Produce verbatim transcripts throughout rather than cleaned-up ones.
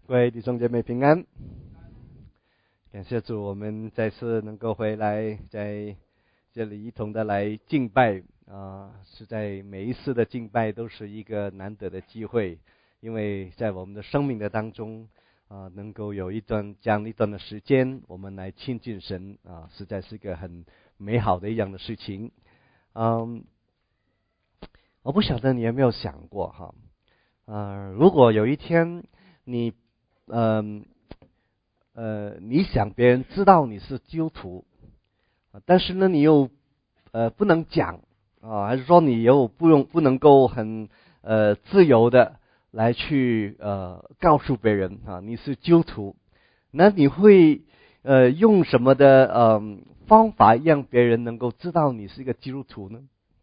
各位弟兄姐妹平安，感谢主，我们再次能够回来，在这里一同的来敬拜啊！是在每一次的敬拜都是一个难得的机会，因为在我们的生命的当中啊，能够有一段这样一段的时间，我们来亲近神啊，实在是一个很美好的一样的事情。嗯，我不晓得你有没有想过哈，呃，如果有一天你嗯 呃, 呃，你想别人知道你是基督徒，但是呢，你又呃不能讲啊，还是说你又不用不能够很呃自由的来去呃告诉别人啊你是基督徒，那你会呃用什么的呃方法让别人能够知道你是一个基督徒呢？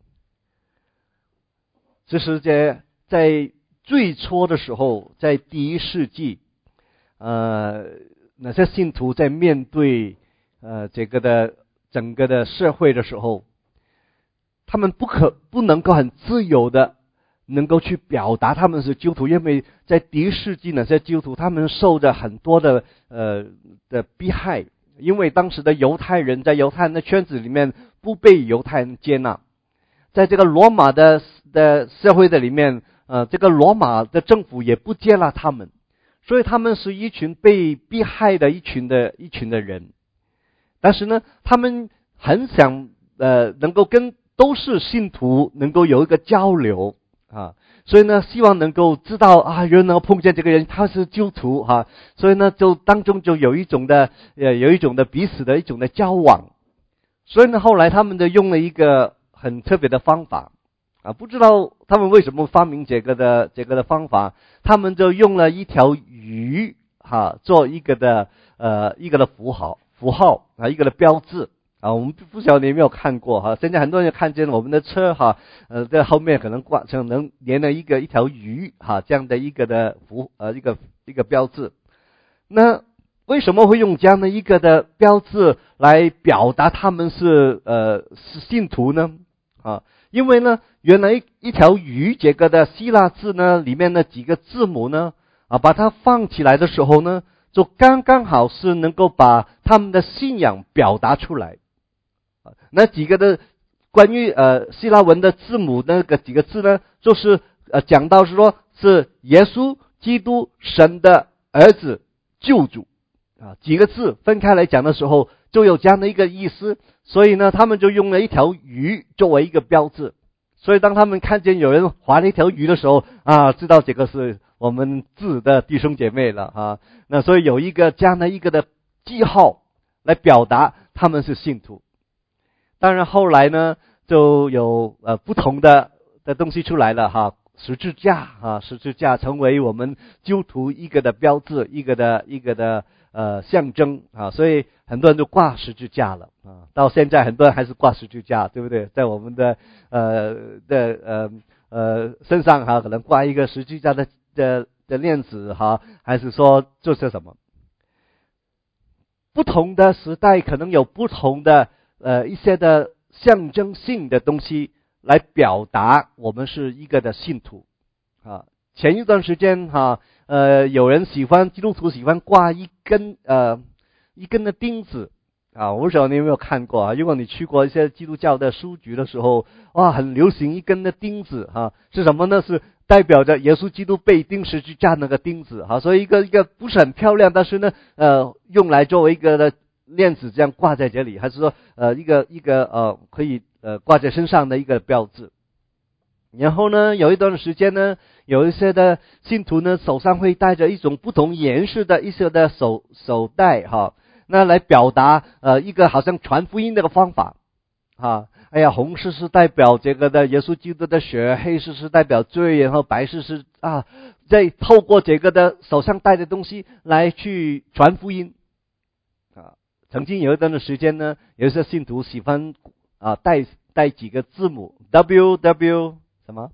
这是在在最初的时候，在第一世纪。呃，那些信徒在面对呃这个的整个的社会的时候，他们不可不能够很自由的能够去表达他们是基督徒，因为在第一世纪那些基督徒他们受着很多的呃的迫害，因为当时的犹太人在犹太人的圈子里面不被犹太人接纳，在这个罗马的的社会的里面，呃，这个罗马的政府也不接纳他们。所以他们是一群被迫害的一群的一群的人，但是呢，他们很想呃能够跟都是信徒能够有一个交流啊，所以呢，希望能够知道啊，有人能够碰见这个人他是基督徒哈、啊，所以呢，就当中就有一种的呃有一种的彼此的一种的交往，所以呢，后来他们就用了一个很特别的方法。啊，不知道他们为什么发明这个的这个的方法，他们就用了一条鱼哈、啊、做一个的呃一个的符号符号啊一个的标志啊，我们不晓得你有没有看过哈、啊，现在很多人看见我们的车哈、啊、呃在后面可能挂可能连了一个一条鱼哈、啊、这样的一个的符呃一个一个标志。那为什么会用这样的一个的标志来表达他们是呃是信徒呢？啊，因为呢，原来 一, 一条鱼这个的希腊字呢，里面的几个字母呢，啊，把它放起来的时候呢，就刚刚好是能够把他们的信仰表达出来。啊，那几个的关于呃希腊文的字母那个几个字呢，就是呃讲到是说是耶稣基督神的儿子救主啊，几个字分开来讲的时候，就有这样的一个意思。所以呢，他们就用了一条鱼作为一个标志。所以当他们看见有人划了一条鱼的时候啊，知道这个是我们自的弟兄姐妹了啊。那所以有一个这样的一个的记号来表达他们是信徒。当然后来呢，就有呃不同的的东西出来了哈，十字架啊，十字架成为我们基督徒一个的标志，一个的一个的呃象征啊，所以很多人都挂十字架了啊，到现在很多人还是挂十字架，对不对？在我们的呃的呃呃身上哈，可能挂一个十字架的的的链子哈，还是说就是什么？不同的时代可能有不同的呃一些的象征性的东西来表达我们是一个的信徒啊。前一段时间哈，呃，有人喜欢基督徒喜欢挂一根呃一根的钉子啊，我不晓得你有没有看过啊？如果你去过一些基督教的书局的时候，哇，很流行一根的钉子哈、啊，是什么呢？是代表着耶稣基督被钉十字架那个钉子哈、啊，所以一个一个不是很漂亮，但是呢，呃，用来作为一个的链子这样挂在这里，还是说呃一个一个呃可以呃挂在身上的一个标志。然后呢，有一段时间呢，有一些的信徒呢手上会戴着一种不同颜色的一些的手手带哈，那来表达呃一个好像传福音的方法哈。哎呀，红色是代表这个的耶稣基督的血，黑色是代表罪，然后白色是啊，在透过这个的手上戴的东西来去传福音啊。曾经有一段的时间呢，有一些信徒喜欢啊带带几个字母 W W 什么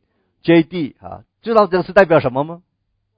J D 啊，知道这个是代表什么吗？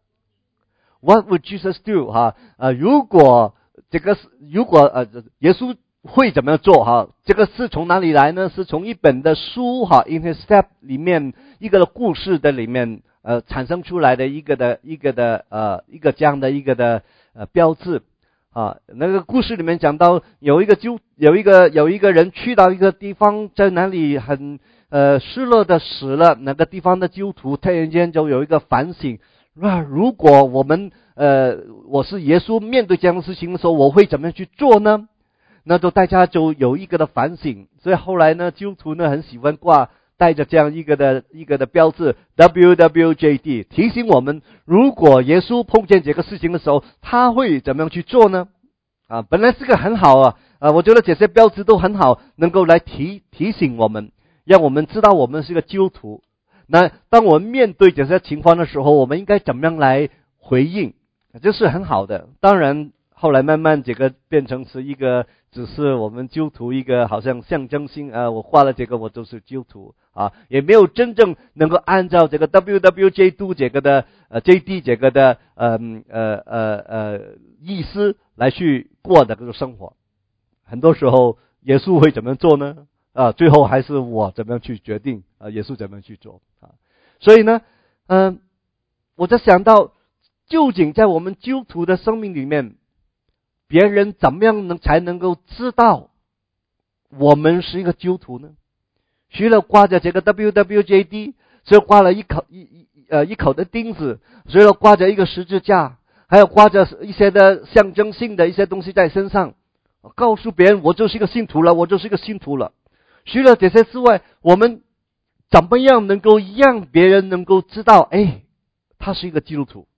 What would Jesus do 哈、呃、如果这个如果呃耶稣会怎么样做哈？这个是从哪里来呢？是从一本的书哈 In His Step 里面一个故事的里面呃产生出来的一个的一个的呃一个这样的一个的呃标志啊。那个故事里面讲到有一个就有一个有一个人去到一个地方，在那里很呃失落的死了，那个地方的基督徒突然间就有一个反省，啊，如果我们呃我是耶稣，面对这样的事情的时候，我会怎么样去做呢？那就大家就有一个的反省，所以后来呢，基督徒呢很喜欢挂带着这样一个的一个的标志 W W J D， 提醒我们，如果耶稣碰见这个事情的时候，他会怎么样去做呢？啊，本来是个很好啊，啊，我觉得这些标志都很好，能够来提提醒我们，让我们知道我们是个基督徒。那当我们面对这些情况的时候，我们应该怎么样来回应？这是很好的。当然，后来慢慢这个变成是一个，只是我们基督徒一个好像象征性啊，我画了这个我就是基督徒啊，也没有真正能够按照这个 W W J D 这个的呃 J D 这个的呃呃呃呃意思来去过的这个生活。很多时候耶稣会怎么做呢？啊，最后还是我怎么样去决定啊？耶稣怎么样去做啊？所以呢，嗯、呃，我在想到，究竟在我们基督徒的生命里面，别人怎么样能才能够知道我们是一个基督徒呢？除了挂着这个 W W J D， 所以挂了一口一一呃一口的钉子，所以挂着一个十字架，还有挂着一些的象征性的一些东西在身上，告诉别人我就是一个信徒了，我就是一个信徒了。除了这些之外，我们怎么样能够让别人能够知道，哎，他是一个基督徒？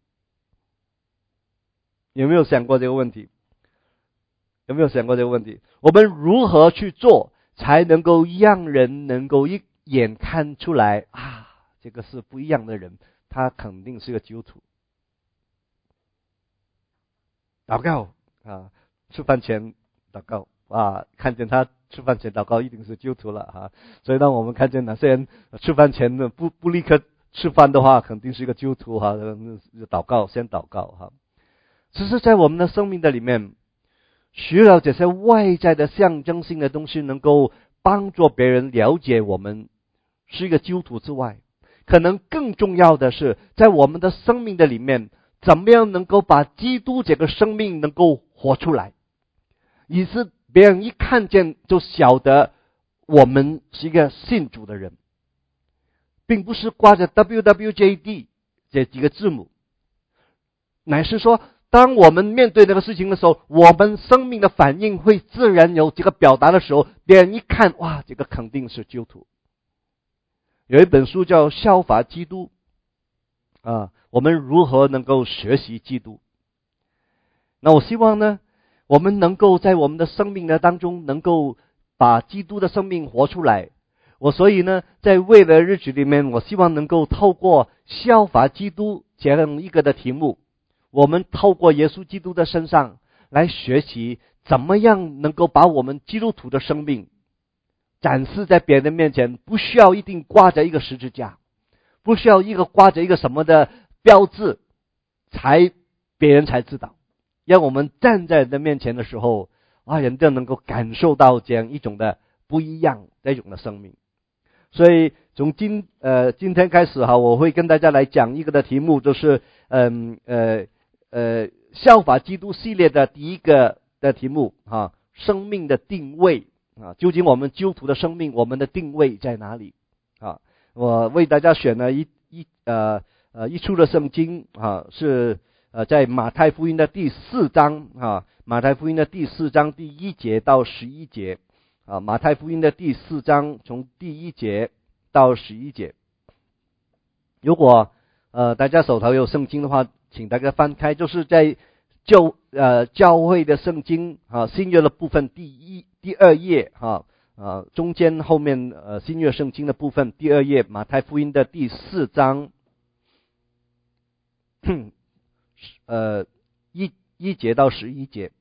有没有想过这个问题？有没有想过这个问题？我们如何去做，才能够让人能够一眼看出来啊，这个是不一样的人，他肯定是个基督徒。祷告啊，吃饭前祷告啊，看见他吃饭前祷告，一定是基督徒了啊。所以当我们看见哪些人吃饭前呢不不立刻吃饭的话，肯定是一个基督徒哈。祷告，先祷告哈。只是在我们的生命的里面，除了这些外在的象征性的东西能够帮助别人了解我们是一个基督徒之外，可能更重要的是在我们的生命的里面，怎么样能够把基督这个生命能够活出来，以是别人一看见就晓得我们是一个信主的人，并不是挂着 W W J D 这几个字母，乃是说当我们面对这个事情的时候，我们生命的反应会自然有这个表达的时候，别人一看，哇，这个肯定是基督徒。有一本书叫《效法基督》啊，我们如何能够学习基督？那我希望呢，我们能够在我们的生命的当中，能够把基督的生命活出来。我所以呢，在未来的日子里面，我希望能够透过效法基督这样一个的题目，我们透过耶稣基督的身上来学习，怎么样能够把我们基督徒的生命展示在别人面前，不需要一定挂着一个十字架，不需要一个挂着一个什么的标志，才别人才知道。让我们站在人的面前的时候，啊，人就能够感受到这样一种的不一样的一种的生命。所以从今呃今天开始哈，我会跟大家来讲一个的题目，就是嗯呃呃效法基督系列的第一个的题目哈，生命的定位啊，究竟我们基督徒的生命，我们的定位在哪里啊？我为大家选了一一呃呃一处的圣经啊，是呃在马太福音的第四章啊，马太福音的第四章第一节到十一节。啊，马太福音的第四章从第一节到十一节。如果呃大家手头有圣经的话，请大家翻开，就是在教呃教会的圣经啊新约的部分第一第二页哈啊中间后面呃新约圣经的部分第二页，马太福音的第四章呃一一节到十一节。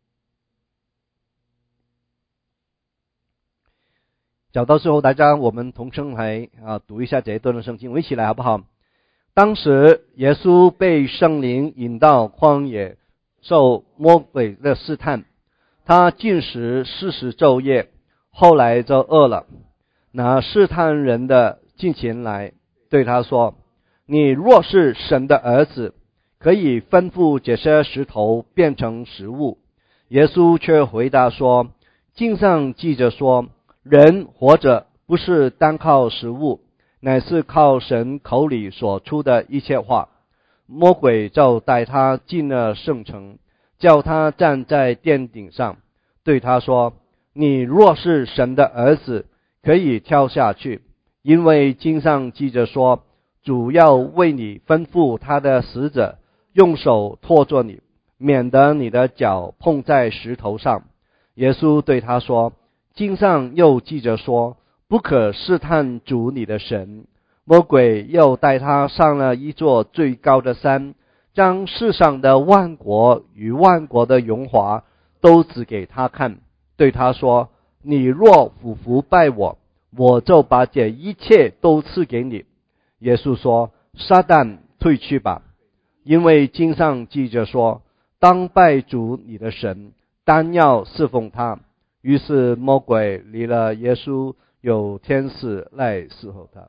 找到之后，大家我们同声来啊读一下这一段的圣经，我们一起来好不好？当时耶稣被圣灵引到旷野，受魔鬼的试探，他禁食四十昼夜，后来就饿了。那试探人的近前来对他说： 你若是神的儿子，可以吩咐这些石头变成食物。耶稣却回答说，经上记着说，人活着不是单靠食物，乃是靠神口里所出的一切话。魔鬼就带他进了圣城，叫他站在殿顶上，对他说，你若是神的儿子，可以跳下去，因为经上记着说，主要为你吩咐他的使者，用手托着你，免得你的脚碰在石头上。耶稣对他说，经上又记着说，不可试探主你的神。魔鬼又带他上了一座最高的山，将世上的万国与万国的荣华都指给他看，对他说，你若俯伏拜我，我就把这一切都赐给你。耶稣说，撒旦退去吧，因为经上记着说，当拜主你的神，单要侍奉他。于是魔鬼离了耶稣，有天使来侍候他。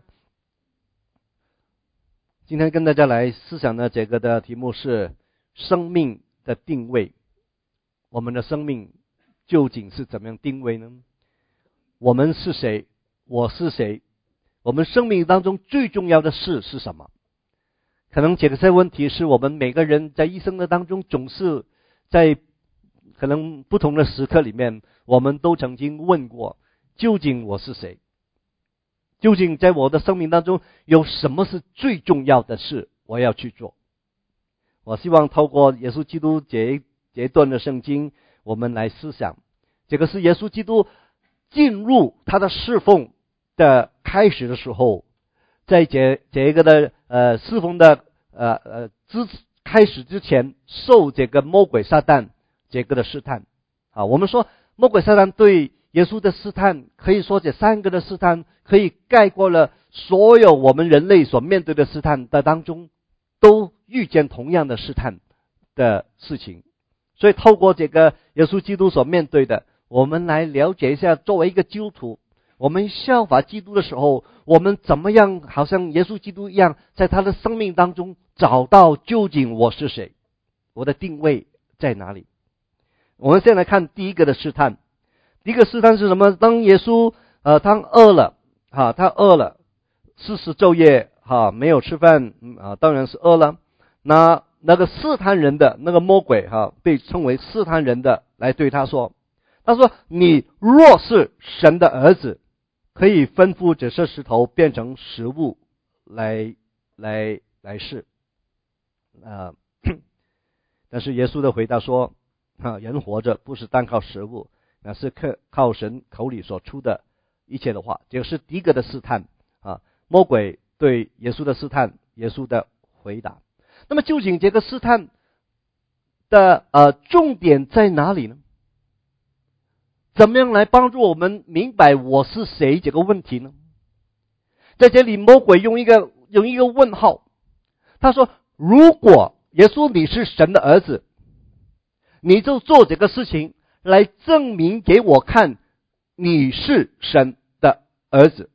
今天跟大家来思想的这个的题目是生命的定位。我们的生命究竟是怎么样定位呢？我们是谁？我是谁？我们生命当中最重要的事是什么？可能这个问题是我们每个人在一生的当中，总是在可能不同的时刻里面，我们都曾经问过，究竟我是谁？究竟在我的生命当中有什么是最重要的事我要去做？我希望透过耶稣基督这这段的圣经，我们来思想，这个是耶稣基督进入他的侍奉的开始的时候，在这这个的呃侍奉的呃呃之开始之前，受这个魔鬼撒旦这个的试探啊。我们说魔鬼撒旦对耶稣的试探，可以说这三个的试探可以概括了所有我们人类所面对的试探的当中，都遇见同样的试探的事情。所以透过这个耶稣基督所面对的，我们来了解一下，作为一个基督徒，我们效法基督的时候，我们怎么样好像耶稣基督一样，在他的生命当中找到究竟我是谁，我的定位在哪里。我们先来看第一个的试探。第一个试探是什么？当耶稣呃他饿了哈，他饿了四十昼夜哈没有吃饭啊，当然是饿了。那那个试探人的那个魔鬼哈，被称为试探人的，来对他说，他说，你若是神的儿子，可以吩咐这些石头变成食物来来来试啊。但是耶稣的回答说，啊，人活着不是单靠食物，那是靠靠神口里所出的一切的话。这个是第一个的试探啊，魔鬼对耶稣的试探，耶稣的回答。那么究竟这个试探的呃重点在哪里呢？怎么样来帮助我们明白我是谁这个问题呢？在这里魔鬼用一个用一个问号，他说，如果耶稣你是神的儿子，你就做这个事情来证明给我看你是神的儿子。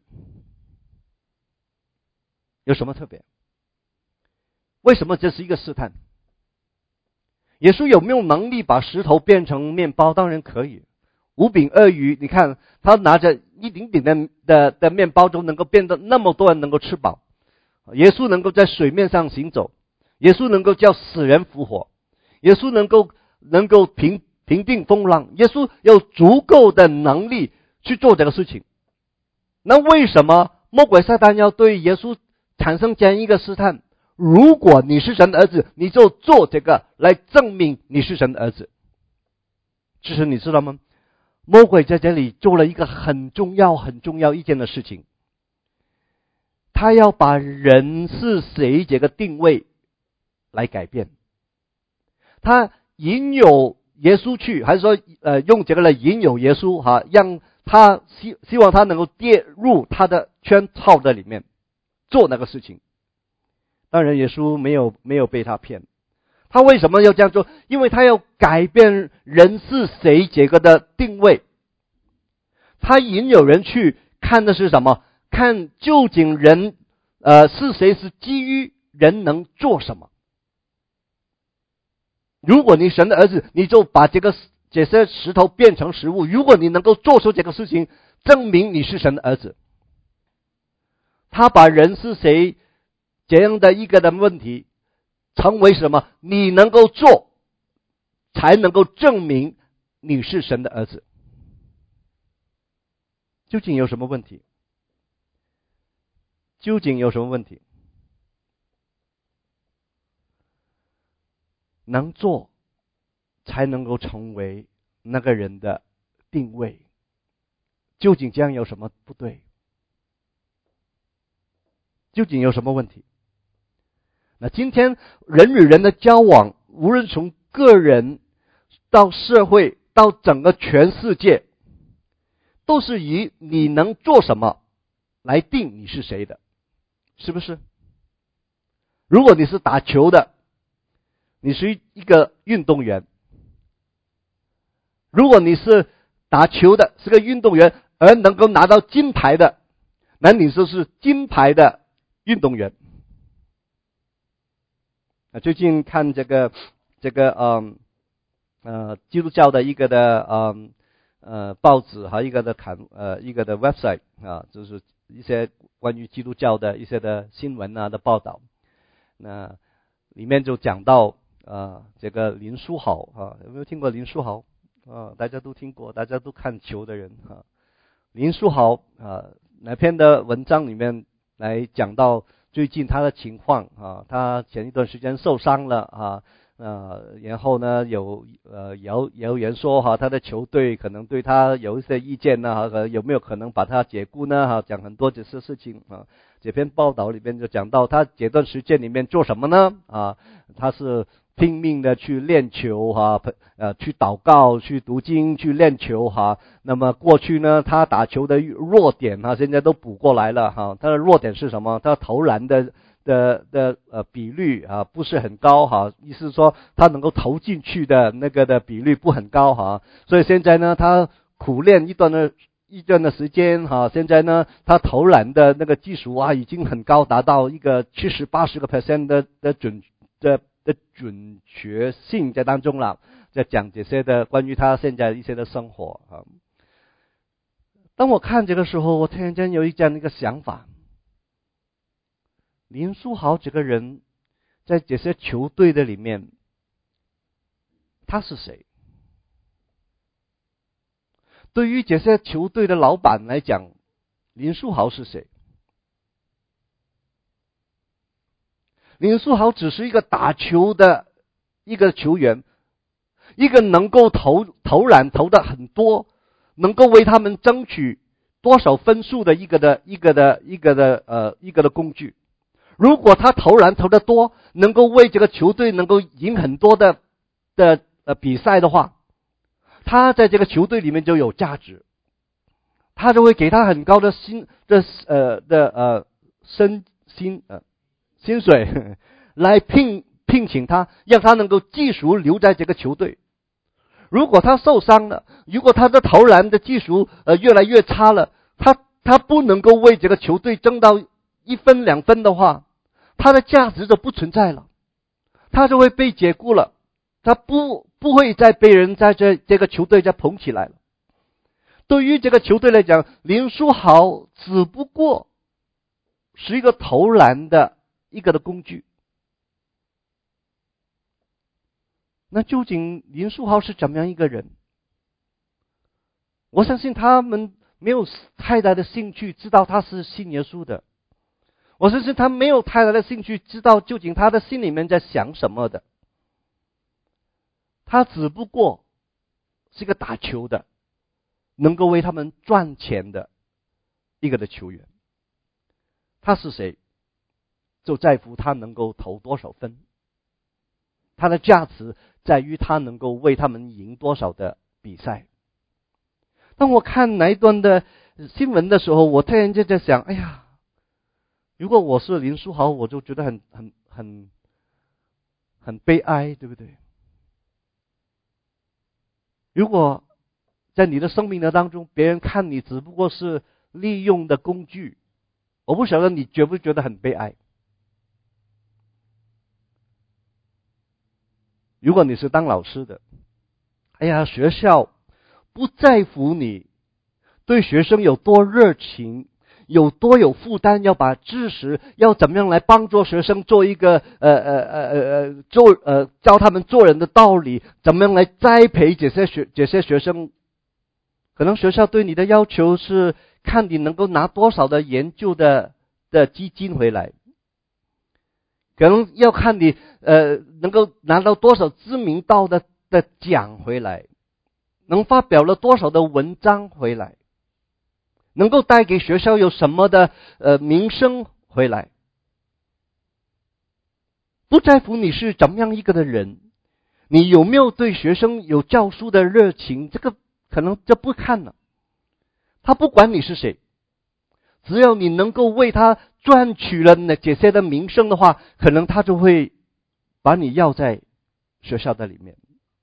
有什么特别？为什么这是一个试探？耶稣有没有能力把石头变成面包？当然可以。五饼二鱼，你看他拿着一丁点的的的面包都能够变得那么多人能够吃饱。耶稣能够在水面上行走，耶稣能够叫死人复活，耶稣能够能够平平定风浪，耶稣有足够的能力去做这个事情。那为什么魔鬼撒旦要对耶稣产生这样一个试探？如果你是神的儿子，你就做这个来证明你是神的儿子。其实你知道吗？魔鬼在这里做了一个很重要很重要一件的事情，他要把人是谁这个定位来改变。他引诱耶稣去，还是说呃用这个来引诱耶稣哈，让他希希望他能够跌入他的圈套的里面做那个事情。当然耶稣没有没有被他骗。他为什么要这样做？因为他要改变人是谁这个的定位。他引诱人去看的是什么？看究竟人呃，是谁是基于人能做什么。如果你神的儿子，你就把这个这些石头变成食物。如果你能够做出这个事情，证明你是神的儿子。他把人是谁这样的一个的问题成为什么？你能够做，才能够证明你是神的儿子。究竟有什么问题？究竟有什么问题？能做才能够成为那个人的定位。究竟这样有什么不对？究竟有什么问题？那今天人与人的交往，无论从个人到社会到整个全世界，都是以你能做什么来定你是谁的，是不是？如果你是打球的，你是一个运动员；如果你是打球的，是个运动员，而能够拿到金牌的，那你就是金牌的运动员。啊，最近看这个这个嗯呃基督教的一个的嗯呃报纸和一个的刊呃一个的 website 啊，就是一些关于基督教的一些的新闻啊的报道。那里面就讲到啊这个林书豪啊，有没有听过林书豪啊？大家都听过，大家都看球的人啊。林书豪啊，那篇的文章里面来讲到最近他的情况啊，他前一段时间受伤了啊，呃，然后呢有呃谣谣言说哈，他的球队可能对他有一些意见呢，哈，有没有可能把他解雇呢？哈，讲很多这些事情啊。这篇报道里面就讲到他这段时间里面做什么呢？啊，他是拼命的去练球哈，呃，去祷告、去读经、去练球哈。那么过去呢，他打球的弱点哈，现在都补过来了哈。他的弱点是什么？他投篮的的的呃比率啊不是很高哈，意思是说他能够投进去的那个的比率不很高哈。所以现在呢，他苦练一段的。一段的时间哈，现在呢，他投篮的那个技术啊，已经很高，达到一个七十八十个 percent 的的准的的准确性在当中了。在讲这些的关于他现在一些的生活啊。当我看这个时候，我突然间有一这样的一个想法：林书豪这个人，在这些球队的里面，他是谁？对于这些球队的老板来讲，林书豪是谁？林书豪只是一个打球的一个球员，一个能够投投篮投的很多，能够为他们争取多少分数的一个的一个的一个的呃一个的工具。如果他投篮投的多，能够为这个球队能够赢很多的的呃比赛的话，他在这个球队里面就有价值，他就会给他很高的薪的呃的呃薪薪呃薪水来聘聘请他，让他能够继续留在这个球队。如果他受伤了，如果他的投篮的技术呃越来越差了，他他不能够为这个球队争到一分两分的话，他的价值就不存在了，他就会被解雇了，他不不会再被人在这这个球队再捧起来了。对于这个球队来讲，林书豪只不过是一个投篮的一个的工具。那究竟林书豪是怎么样一个人？我相信他们没有太大的兴趣知道他是信耶稣的，我相信他没有太大的兴趣知道究竟他的心里面在想什么的。他只不过是一个打球的，能够为他们赚钱的一个的球员。他是谁？就在乎他能够投多少分，他的价值在于他能够为他们赢多少的比赛。当我看那一段的新闻的时候，我突然间在想，哎呀，如果我是林书豪，我就觉得很很很很悲哀，对不对？如果在你的生命的当中，别人看你只不过是利用的工具， 我不晓得你觉不觉得很悲哀？如果你是当老师的，哎呀，学校不在乎你对学生有多热情，有多有负担，要把知识要怎么样来帮助学生做一个呃呃呃呃做呃教他们做人的道理，怎么样来栽培这些学这些学生。可能学校对你的要求是看你能够拿多少的研究的的基金回来，可能要看你呃能够拿到多少知名道的的奖回来，能发表了多少的文章回来，能够带给学校有什么的呃名声回来。不在乎你是怎么样一个的人，你有没有对学生有教书的热情，这个可能这不看了。他不管你是谁，只要你能够为他赚取了那这些的名声的话，可能他就会把你要在学校的里面。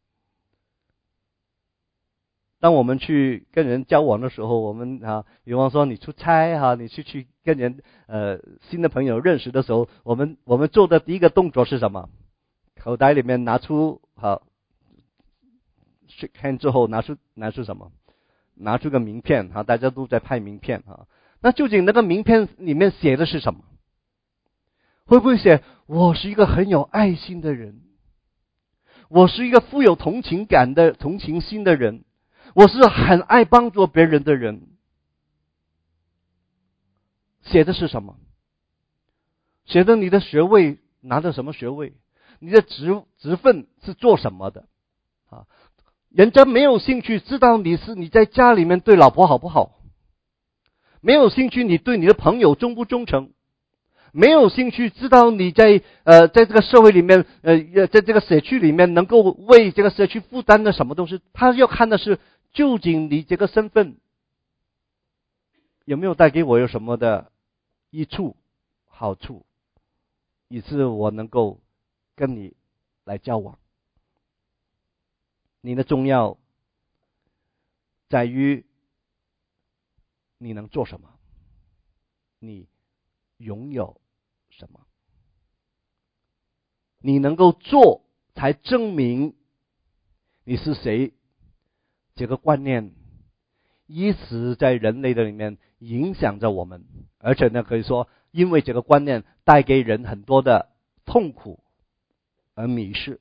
当我们去跟人交往的时候，我们啊，比方说你出差啊，你去去跟人呃新的朋友认识的时候，我们我们做的第一个动作是什么？口袋里面拿出好 shake hand 之后拿出拿出什么？拿出个名片啊，大家都在派名片啊。那究竟那个名片里面写的是什么？会不会写我是一个很有爱心的人，我是一个富有同情感的同情心的人，我是很爱帮助别人的人？写的是什么？写的你的学位拿的什么学位？你的职职分是做什么的？啊，人家没有兴趣知道你是你在家里面对老婆好不好，没有兴趣你对你的朋友忠不忠诚，没有兴趣知道你在呃在这个社会里面呃在这个社区里面能够为这个社区负担的什么东西。他要看的是究竟你这个身份有没有带给我有什么的益处好处，以致我能够跟你来交往。你的重要在于你能做什么，你拥有什么，你能够做才证明你是谁。这个观念一直在人类的里面影响着我们，而且呢，可以说因为这个观念带给人很多的痛苦而迷失。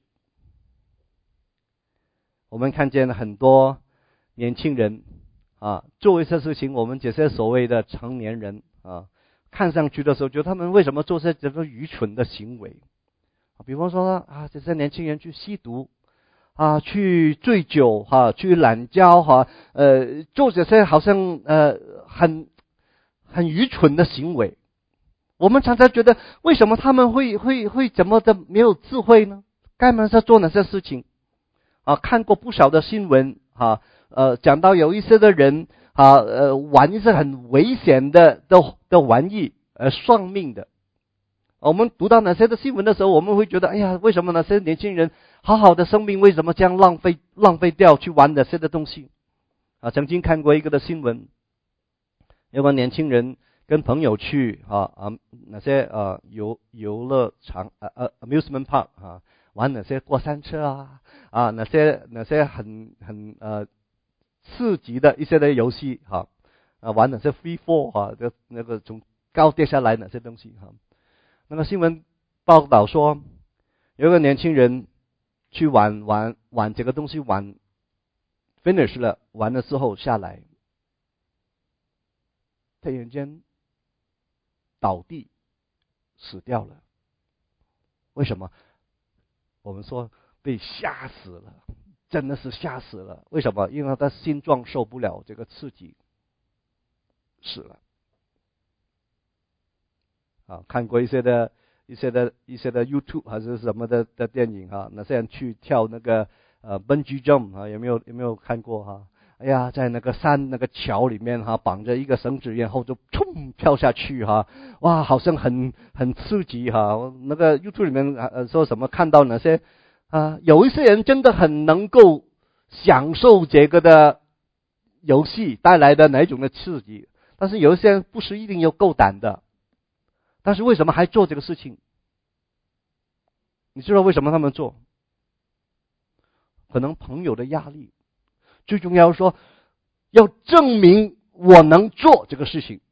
我们看见很多年轻人啊，做一些事情，我们这些所谓的成年人啊，看上去的时候，觉得他们为什么做些这个愚蠢的行为？比方说啊，这些年轻人去吸毒啊，去醉酒哈、啊，去滥交哈、啊，呃，做这些好像呃很很愚蠢的行为。我们常常觉得，为什么他们会会会怎么的没有智慧呢？干嘛在做哪些事情？啊，看过不少的新闻啊，呃，讲到有一些的人啊，呃，玩一些很危险的的的玩意，呃，丧命的。我们读到哪些的新闻的时候，我们会觉得，哎呀，为什么那些年轻人好好的生命，为什么这样浪费浪费掉去玩哪些的东西？啊，曾经看过一个的新闻，有个年轻人跟朋友去啊啊那些呃游游乐场呃呃 amusement park 啊。玩哪些过山车啊啊，哪些哪些很很呃刺激的一些的游戏哈啊，玩哪些 free fall 哈，就那个从高跌下来哪些东西哈。那个新闻报道说，有一个年轻人去玩玩玩这个东西玩 finish 了，玩了之后下来，突然间倒地死掉了。为什么？我们说被吓死了，真的是吓死了。为什么？因为他心脏受不了这个刺激，死了。啊，看过一些的、一些的、一些的 YouTube 还是什么的的电影啊，那些人去跳那个呃 bungee jump 啊，有没有有没有看过哈、啊？哎呀，在那个山那个桥里面哈、啊，绑着一个绳子，然后就冲跳下去哈、啊，哇，好像很很刺激哈、啊。那个 YouTube 里面呃说什么看到那些啊，有一些人真的很能够享受这个的游戏带来的哪一种的刺激，但是有一些人不是一定有够胆的但是为什么还做这个事情？你知道为什么他们做？可能朋友的压力，最重要说要证明我能做这个事情。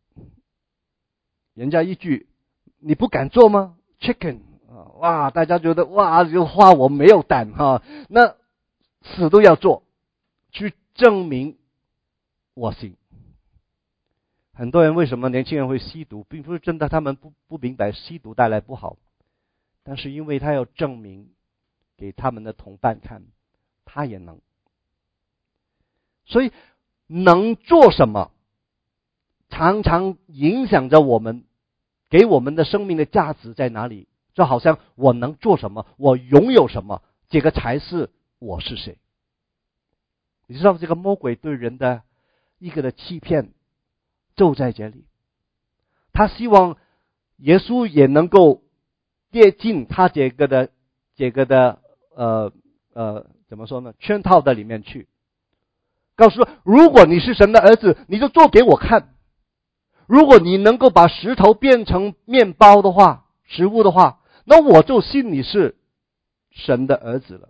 人家一句你不敢做吗 ？Chicken 啊，哇，大家觉得哇，这个话我没有胆哈，那死都要做，去证明我行。很多人为什么年轻人会吸毒，并不是真的他们不不明白吸毒带来不好，但是因为他要证明给他们的同伴看，他也能。所以能做什么，常常影响着我们，给我们的生命的价值在哪里？就好像我能做什么，我拥有什么，这个才是我是谁。你知道这个魔鬼对人的一个的欺骗就在这里，他希望耶稣也能够跌进他这个的这个的呃呃怎么说呢？圈套的里面去，告诉说，如果你是神的儿子，你就做给我看。如果你能够把石头变成面包的话，食物的话，那我就信你是神的儿子了。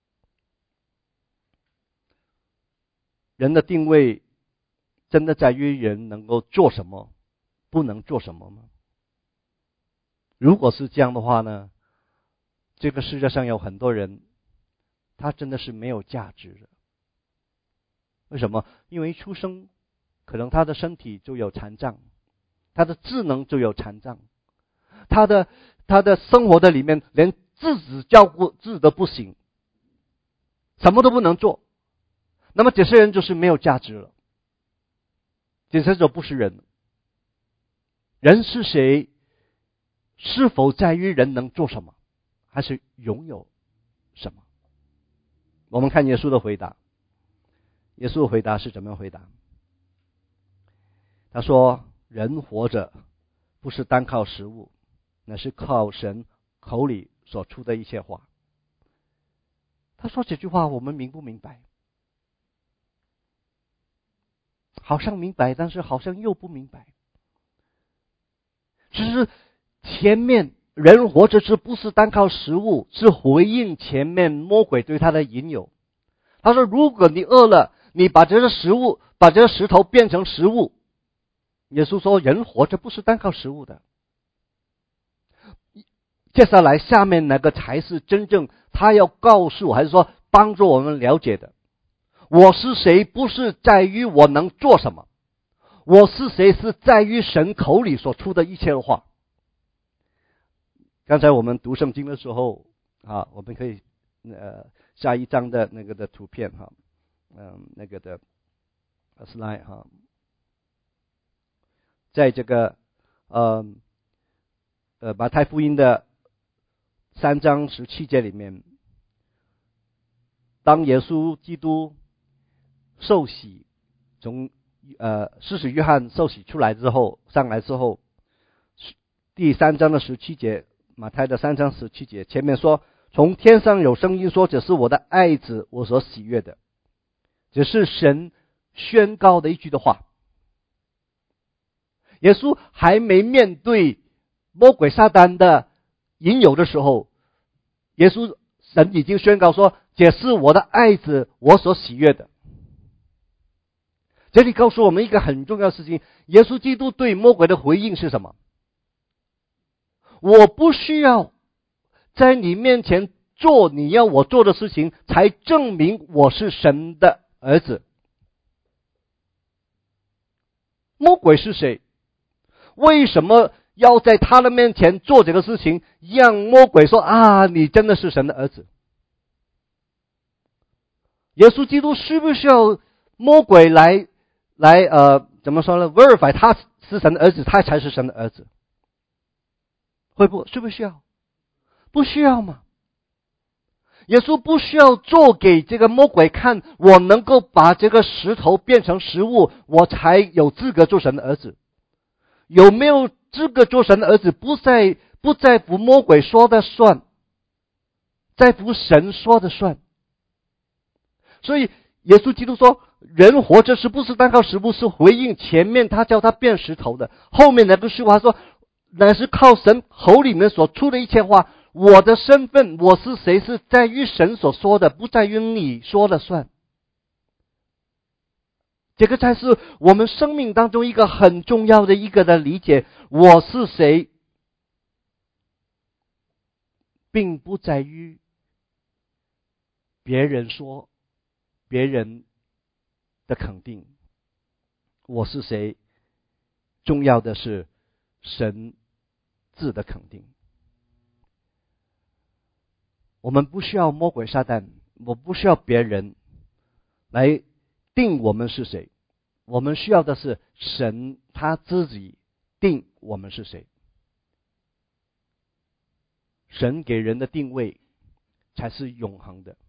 人的定位真的在于人能够做什么，不能做什么吗？如果是这样的话呢，这个世界上有很多人，他真的是没有价值的。为什么？因为一出生，可能他的身体就有残障，他的智能就有残障，他的他的生活的里面连自己照顾自己都不行，什么都不能做。那么这些人就是没有价值了，这些就不是人。人是谁？是否在于人能做什么，还是拥有什么？我们看耶稣的回答。耶稣的回答是怎么样回答？他说，人活着不是单靠食物，乃是靠神口里所出的一切话。他说这句话我们明不明白？好像明白，但是好像又不明白。只是前面人活着是不是单靠食物，是回应前面魔鬼对他的引诱。他说，如果你饿了，你把这个食物，把这个石头变成食物。耶稣说，人活着不是单靠食物的。接下来下面那个才是真正他要告诉，还是说帮助我们了解的。我是谁，不是在于我能做什么，我是谁是在于神口里所出的一切的话。刚才我们读圣经的时候啊，我们可以呃下一张的那个的图片哈，嗯那个的 slide 哈，在这个呃呃马太福音的三章十七节里面，当耶稣基督受洗，从呃施洗约翰受洗出来之后，上来之后，第三章的十七节，马太的三章十七节，前面说，从天上有声音说，这是我的爱子，我所喜悦的。这是神宣告的一句的话。耶稣还没面对魔鬼撒旦的引诱的时候，耶稣神已经宣告说，这是我的爱子，我所喜悦的。这里告诉我们一个很重要的事情，耶稣基督对魔鬼的回应是什么？我不需要在你面前做你要我做的事情，才证明我是神的儿子。魔鬼是谁？为什么要在他的面前做这个事情，让魔鬼说啊，你真的是神的儿子？耶稣基督需不需要魔鬼来来呃怎么说呢 verify 他是神的儿子，他才是神的儿子？会不需不需要？不需要嘛。耶稣不需要做给这个魔鬼看，我能够把这个石头变成食物，我才有资格做神的儿子。有没有资格做神的儿子，不在不在乎魔鬼说的算，在乎神说的算。所以耶稣基督说，人活着是不是单靠食物，是回应前面他叫他变石头的，后面那个句话说， 乃是靠神口里面所出的一切话。我的身份，我是谁，是在于神所说的，不在于你说了算。这个才是我们生命当中一个很重要的一个的理解。我是谁，并不在于别人说，别人的肯定。我是谁，重要的是神自的肯定。我们不需要魔鬼撒旦，我不需要别人来定我们是谁，我们需要的是神他自己定我们是谁。神给人的定位才是永恒的，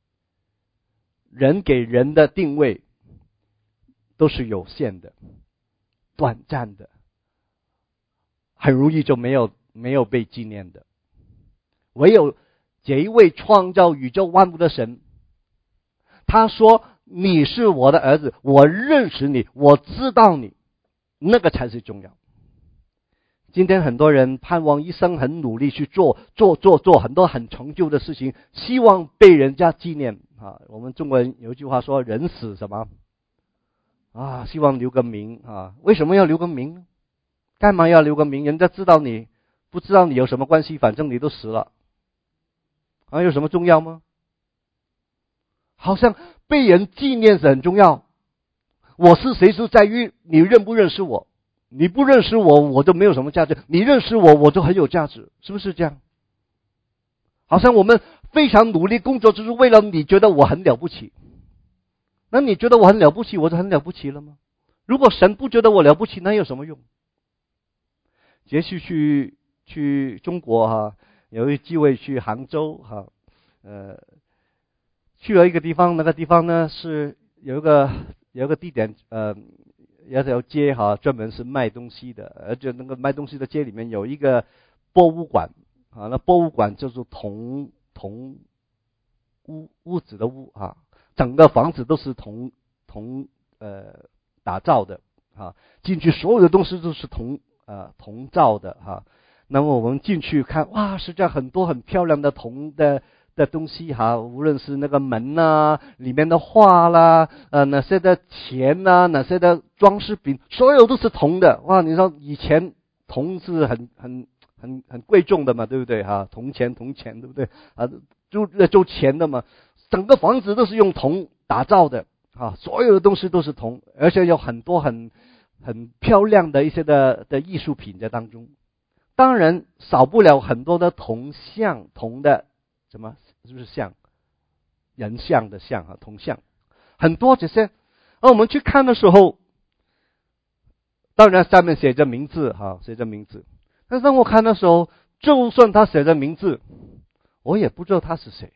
人给人的定位都是有限的、短暂的，很容易就没有没有被纪念的。唯有这一位创造宇宙万物的神，他说你是我的儿子，我认识你，我知道你，那个才是重要。今天很多人盼望一生很努力去做做做做很多很成就的事情，希望被人家纪念啊。我们中国人有一句话说，人死什么啊？希望留个名啊。为什么要留个名呢？干嘛要留个名？人家知道你，不知道你有什么关系，反正你都死了啊，有什么重要吗？好像被人纪念是很重要。我是谁是在于你认不认识我，你不认识我，我就没有什么价值；你认识我，我就很有价值，是不是这样？好像我们非常努力工作，就是为了你觉得我很了不起。那你觉得我很了不起，我就很了不起了吗？如果神不觉得我了不起，那有什么用？杰西去去中国哈、啊，有一机会去杭州哈、啊，呃，去了一个地方，那个地方呢是有一个有一个地点，呃。有条街哈，专门是卖东西的，而且那个卖东西的街里面有一个博物馆啊，那博物馆就是铜铜屋屋子的屋啊，整个房子都是铜铜呃打造的啊，进去所有的东西都是铜呃铜造的哈、啊。那么我们进去看，哇，实际上很多很漂亮的铜的。的东西哈，无论是那个门啊，里面的画啦，呃，哪些的钱啊，哪些的装饰品，所有都是铜的。哇，你说以前铜是很很很很贵重的嘛，对不对哈？铜钱铜钱，对不对啊？就就钱的嘛，整个房子都是用铜打造的啊，所有的东西都是铜，而且有很多很很漂亮的一些的的艺术品在当中。当然少不了很多的铜像，铜的什么？是不是像人像的像啊，铜像很多这些。而我们去看的时候，当然上面写着名字哈，写着名字。但是当我看的时候，就算他写着名字，我也不知道他是谁。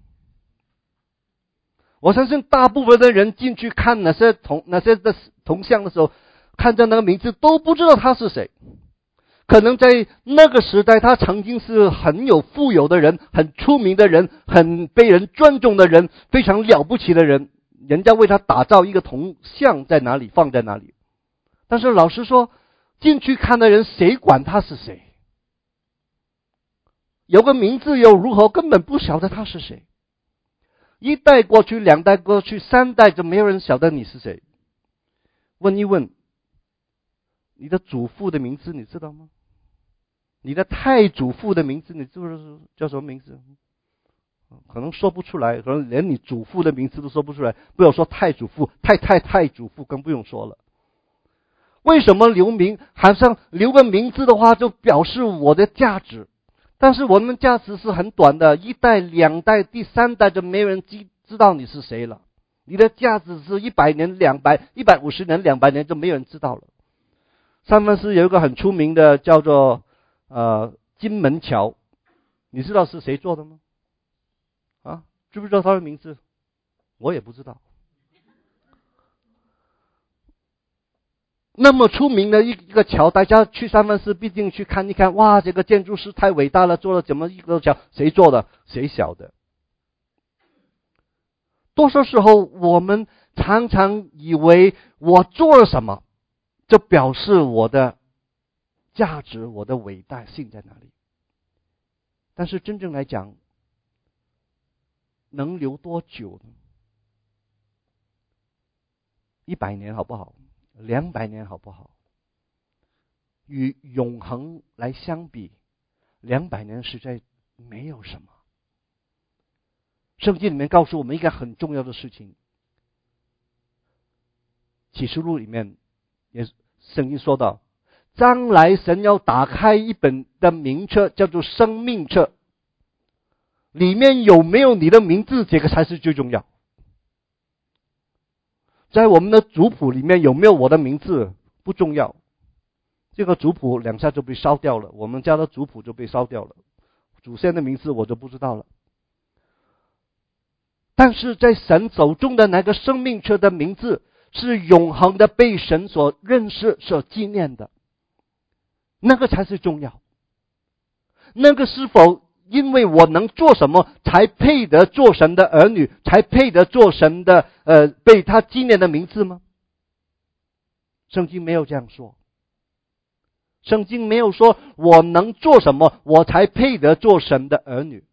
我相信大部分的人进去看那些铜那些的铜像的时候，看着那个名字都不知道他是谁。可能在那个时代，他曾经是很有富有的人，很出名的人，很被人尊重的人，非常了不起的人，人家为他打造一个铜像在哪里，放在哪里。但是老实说，进去看的人谁管他是谁？有个名字又如何，根本不晓得他是谁。一代过去，两代过去，三代就没有人晓得你是谁。问一问你的祖父的名字你知道吗？你的太祖父的名字你知不知道叫什么名字？可能说不出来，可能连你祖父的名字都说不出来，不要说太祖父，太太太祖父更不用说了。为什么留名？好像留个名字的话就表示我的价值，但是我们价值是很短的，一代两代第三代就没人知道你是谁了。你的价值是一百年两百一百五十年两百年就没有人知道了。三藩市有一个很出名的叫做呃金门桥，你知道是谁做的吗？啊，知不知道他的名字？我也不知道。那么出名的一个桥，大家去三藩市必定去看一看，哇，这个建筑师太伟大了，做了怎么一个桥？谁做的？谁晓得？多数时候我们常常以为我做了什么就表示我的价值、我的伟大性在哪里？但是真正来讲，能留多久呢？一百年好不好？两百年好不好？与永恒来相比，两百年实在没有什么。圣经里面告诉我们一个很重要的事情，启示录里面也圣经说到，将来神要打开一本的名册，叫做生命册，里面有没有你的名字，这个才是最重要。在我们的族谱里面有没有我的名字不重要，这个族谱两下就被烧掉了，我们家的族谱就被烧掉了，祖先的名字我就不知道了。但是在神手中的那个生命册的名字是永恒的，被神所认识、所纪念的，那个才是重要。那个是否因为我能做什么才配得做神的儿女，才配得做神的呃被他纪念的名字吗？圣经没有这样说。圣经没有说我能做什么我才配得做神的儿女。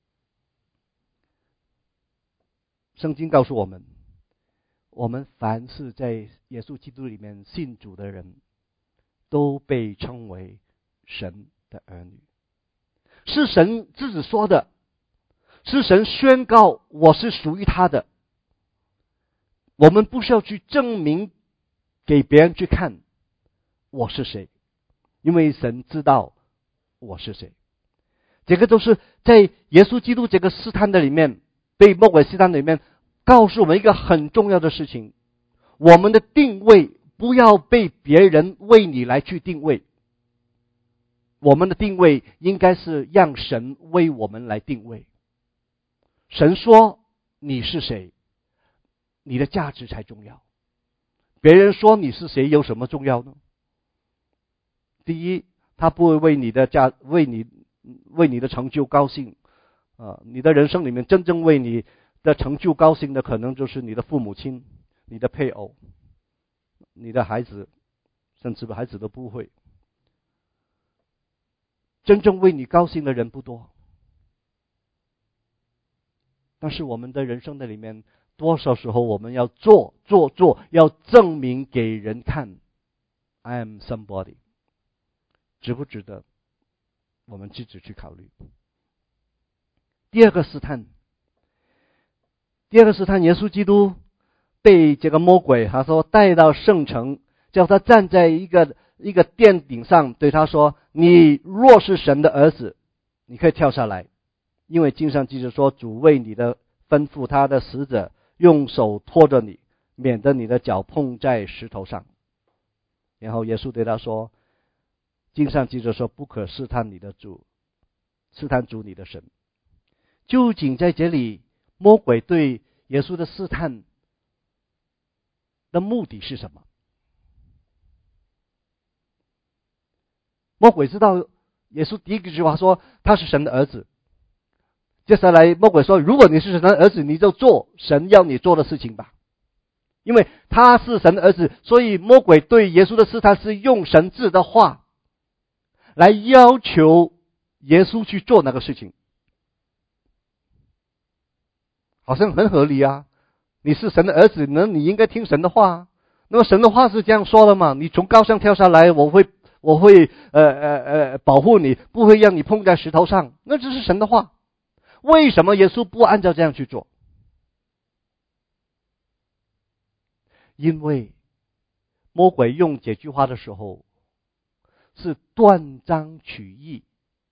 圣经告诉我们，我们凡是在耶稣基督里面信主的人，都被称为神的儿女。是神自己说的，是神宣告我是属于他的。我们不需要去证明给别人去看我是谁，因为神知道我是谁。这个都是在耶稣基督这个试探的里面，被魔鬼试探的里面告诉我们一个很重要的事情，我们的定位不要被别人为你来去定位，我们的定位应该是让神为我们来定位。神说你是谁，你的价值才重要。别人说你是谁有什么重要呢？第一，他不会为你的价为你为你的成就高兴啊！你的人生里面真正为你的成就高兴的，可能就是你的父母亲、你的配偶、你的孩子，甚至孩子都不会。真正为你高兴的人不多。但是我们的人生的里面，多少时候我们要做做做，要证明给人看 I am somebody， 值不值得？我们自己去考虑。第二个试探，第二个试探，耶稣基督被这个魔鬼他说带到圣城，叫他站在一个一个殿顶上，对他说，你若是神的儿子，你可以跳下来，因为经上记着说，主为你的吩咐他的使者用手托着你，免得你的脚碰在石头上。然后耶稣对他说，经上记着说，不可试探你的主，试探主你的神。究竟在这里魔鬼对耶稣的试探的目的是什么？魔鬼知道耶稣第一个句话说他是神的儿子，接下来魔鬼说，如果你是神的儿子，你就做神要你做的事情吧。因为他是神的儿子，所以魔鬼对耶稣的试探是用神自的话来要求耶稣去做那个事情。好像很合理啊，你是神的儿子，那你应该听神的话。那么神的话是这样说的嘛，你从高山跳下来，我会我会呃呃呃保护你，不会让你碰在石头上，那这是神的话。为什么耶稣不按照这样去做？因为魔鬼用这句话的时候是断章取义，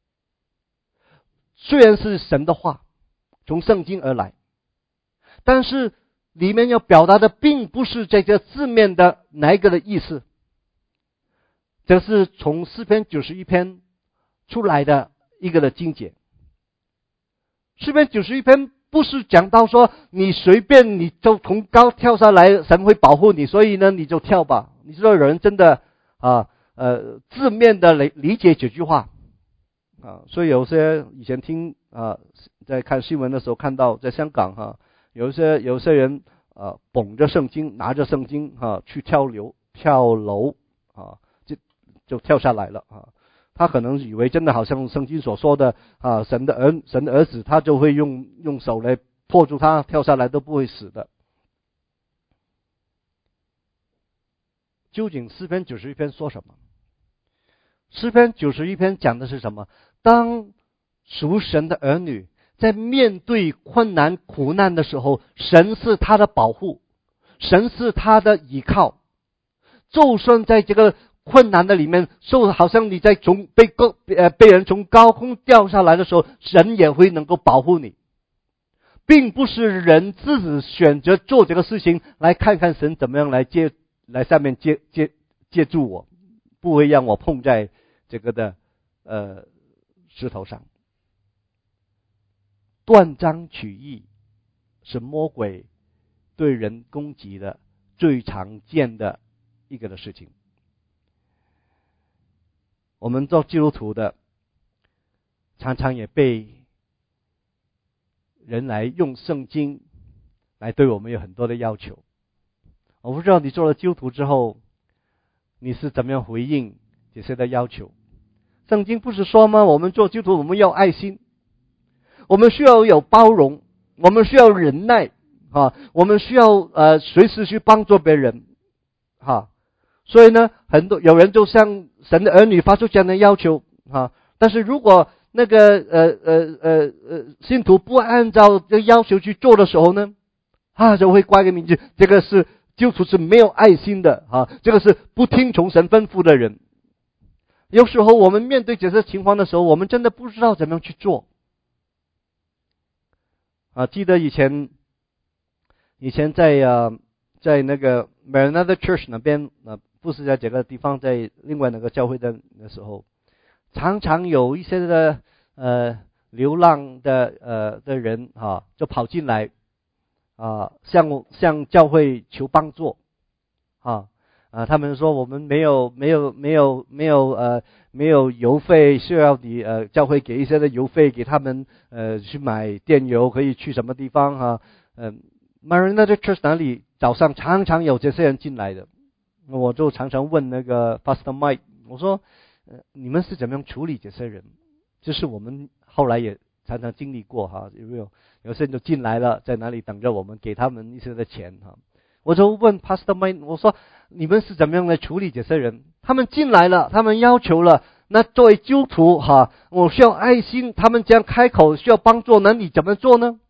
虽然是神的话，从圣经而来，但是里面要表达的并不是这个字面的哪一个的意思，这是从诗篇九十一篇出来的一个的经节。诗篇九十一篇不是讲到说你随便你就从高跳下来，神会保护你，所以呢你就跳吧。你知道人真的啊呃字面的理理解这句话啊，所以有些以前听啊在看新闻的时候看到，在香港哈、啊、有一些有些人啊捧着圣经拿着圣经哈、啊、去跳楼跳楼啊，这就跳下来了啊。他可能以为真的好像圣经所说的啊，神的儿神的儿子，他就会用用手来拖住他，跳下来都不会死的。究竟诗篇九十一篇说什么？诗篇九十一篇讲的是什么？当属神的儿女在面对困难苦难的时候，神是他的保护，神是他的依靠。就算在这个困难的里面，就好像你在从被高呃被人从高空掉下来的时候，神也会能够保护你，并不是人自己选择做这个事情，来看看神怎么样来接来上面接接接住我，不会让我碰在这个的呃石头上。断章取义是魔鬼对人攻击的最常见的一个的事情。我们做基督徒的，常常也被人来用圣经来对我们有很多的要求。我不知道你做了基督徒之后，你是怎么样回应这些的要求？圣经不是说吗？我们做基督徒，我们要爱心，我们需要有包容，我们需要忍耐啊，我们需要呃随时去帮助别人哈。所以呢，很多有人就向神的儿女发出这样的要求啊，但是如果那个呃呃呃呃信徒不按照这个要求去做的时候呢，啊就会挂个名字，这个是基督徒是没有爱心的啊，这个是不听从神吩咐的人。有时候我们面对这些情况的时候，我们真的不知道怎么样去做啊。记得以前以前在呃在那个 Maranatha Church 那边啊，不是在这个地方，在另外那个教会的的时候，常常有一些的呃流浪的呃的人啊，就跑进来啊，向向教会求帮助啊啊，他们说我们没有没有没有没有呃没有邮费，需要你呃教会给一些的邮费给他们呃去买电邮，可以去什么地方哈？嗯、呃、，Maranatha Church 哪里早上常常有这些人进来的。我就常常问那个 Pastor Mike， 我说、呃、你们是怎么样处理这些人？就是我们后来也常常经历过哈，有没有有些人就进来了，在哪里等着我们给他们一些的钱哈。我就问 Pastor Mike， 我说你们是怎么样来处理这些人？他们进来了，他们要求了，那作为基督徒哈，我需要爱心，他们这样开口需要帮助，那你怎么做呢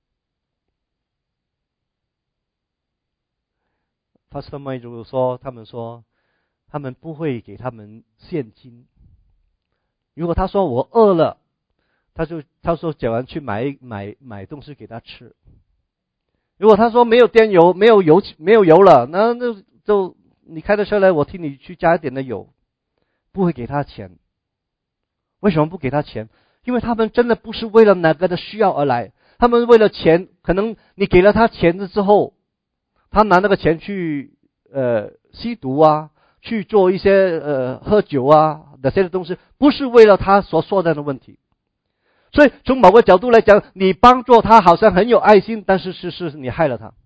？Pastor Mike 就说，他们说，他们不会给他们现金。如果他说我饿了，他就他说叫人去买买买东西给他吃。如果他说没有电油，没有油没有油了，那那就你开的车来，我替你去加一点的油，不会给他钱。为什么不给他钱？因为他们真的不是为了哪个的需要而来，他们为了钱，可能你给了他钱了之后，他拿那个钱去呃吸毒啊，去做一些呃喝酒啊那些东西，不是为了他所说的问题。所以从某个角度来讲，你帮助他好像很有爱心，但是是是你害了他。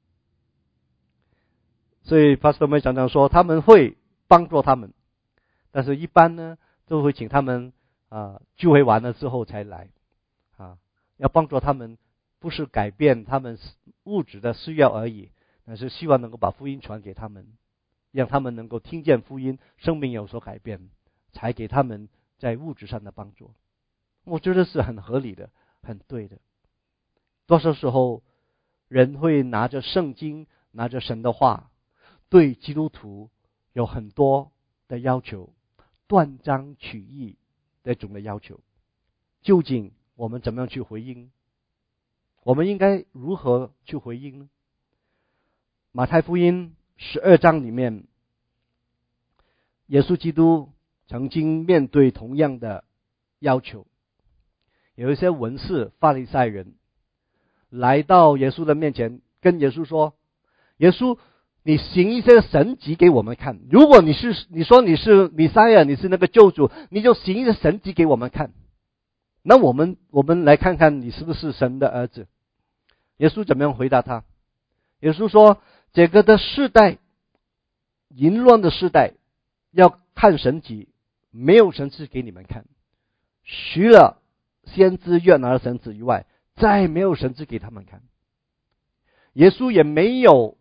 所以 Pastor Mike 常常说，他们会帮助他们，但是一般呢都会请他们啊聚会完了之后才来啊，要帮助他们，不是改变他们物质的需要而已，但是希望能够把福音传给他们，让他们能够听见福音，生命有所改变，才给他们在物质上的帮助。我觉得是很合理的，很对的。多少时候人会拿着圣经，拿着神的话，对基督徒有很多的要求，断章取义那种的要求。究竟我们怎么样去回应？我们应该如何去回应呢？马太福音十二章里面，耶稣基督曾经面对同样的要求。有一些文士法利赛人来到耶稣的面前，跟耶稣说，耶稣你行一些神迹给我们看，如果你是你说你是弥赛亚，你是那个救主，你就行一些神迹给我们看，那我们我们来看看你是不是神的儿子。耶稣怎么样回答他？耶稣说，这个的世代，淫乱的世代，要看神迹，没有神迹给你们看，除了先知约拿的神迹以外，再没有神迹给他们看。耶稣也没有，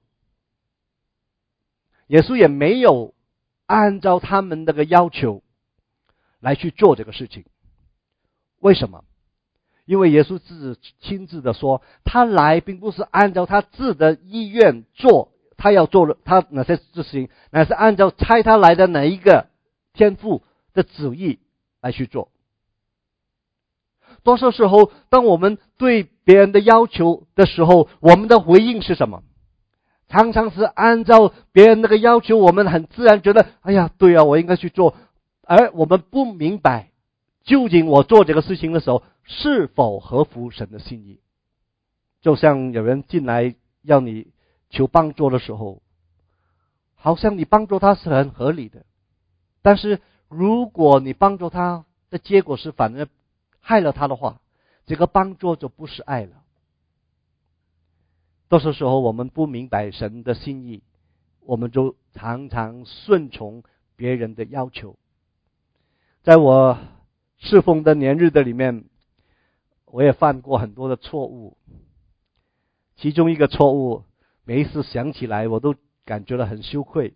耶稣也没有按照他们那个要求来去做这个事情。为什么？因为耶稣自己亲自的说，他来并不是按照他自己的意愿做他要做的他哪些事情，乃是按照差他来的哪一个天父的旨意来去做。多数时候，当我们对别人的要求的时候，我们的回应是什么？常常是按照别人那个要求，我们很自然觉得，哎呀，对啊，我应该去做，而我们不明白究竟我做这个事情的时候是否合乎神的心意。就像有人进来要你求帮助的时候，好像你帮助他是很合理的，但是如果你帮助他的结果是反而害了他的话，这个帮助就不是爱了。多数时候我们不明白神的心意，我们就常常顺从别人的要求。在我侍奉的年日的里面，我也犯过很多的错误。其中一个错误，每一次想起来我都感觉到很羞愧。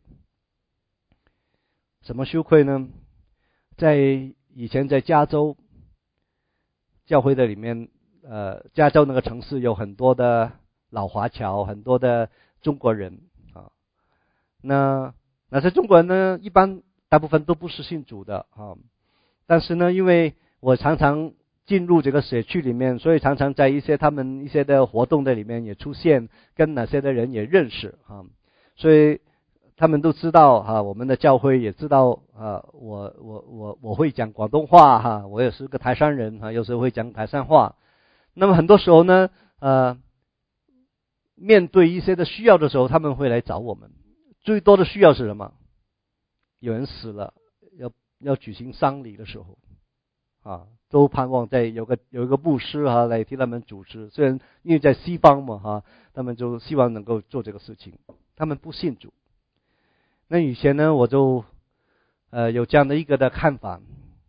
什么羞愧呢？在以前在加州教会的里面，呃，加州那个城市有很多的老华侨，很多的中国人啊。那那些中国人呢，一般大部分都不是信主的啊。但是呢，因为我常常进入这个社区里面，所以常常在一些他们一些的活动的里面也出现，跟哪些的人也认识啊，所以他们都知道啊，我们的教会也知道啊，我我我我会讲广东话哈，我也是个台山人啊，有时候会讲台山话。那么很多时候呢，呃，面对一些的需要的时候，他们会来找我们。最多的需要是什么？有人死了，要要举行丧礼的时候，啊，都盼望在有个有一个牧师哈、啊、来替他们主持。虽然因为在西方嘛哈、啊，他们就希望能够做这个事情。他们不信主。那以前呢，我就呃有这样的一个的看法。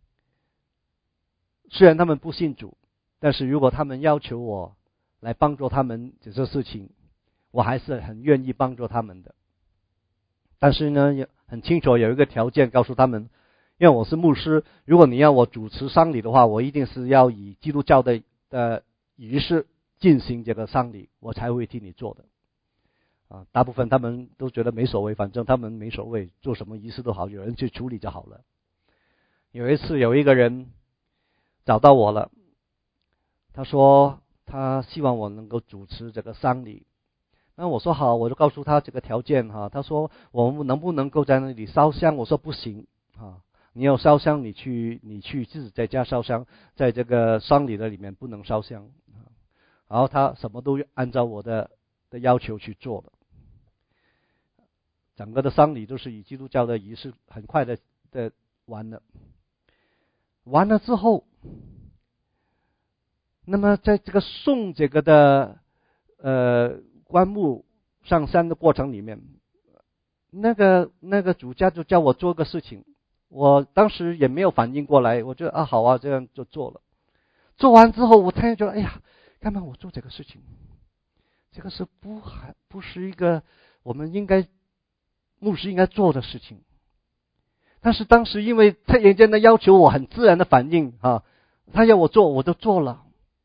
虽然他们不信主，但是如果他们要求我来帮助他们这些事情，我还是很愿意帮助他们的。但是呢，很清楚有一个条件告诉他们，因为我是牧师，如果你要我主持丧礼的话，我一定是要以基督教的呃仪式进行这个丧礼，我才会替你做的。啊，大部分他们都觉得没所谓，反正他们没所谓，做什么仪式都好，有人去处理就好了。有一次有一个人找到我了，他说他希望我能够主持这个丧礼。那我说好，我就告诉他这个条件哈。他说我们能不能够在那里烧香？我说不行啊，你要烧香，你去你去自己在家烧香，在这个丧礼的里面不能烧香。然后他什么都按照我的的要求去做了。整个的丧礼都是以基督教的仪式很快的的完了。完了之后，那么在这个送这个的呃棺木上山的过程里面，那个那个主家就叫我做个事情，我当时也没有反应过来，我觉得啊好啊，这样就做了。做完之后，我突然觉得，哎呀，干嘛我做这个事情？这个是不还不是一个我们应该牧师应该做的事情。但是当时因为太人间的要求，我很自然的反应啊，他要我做我就做了，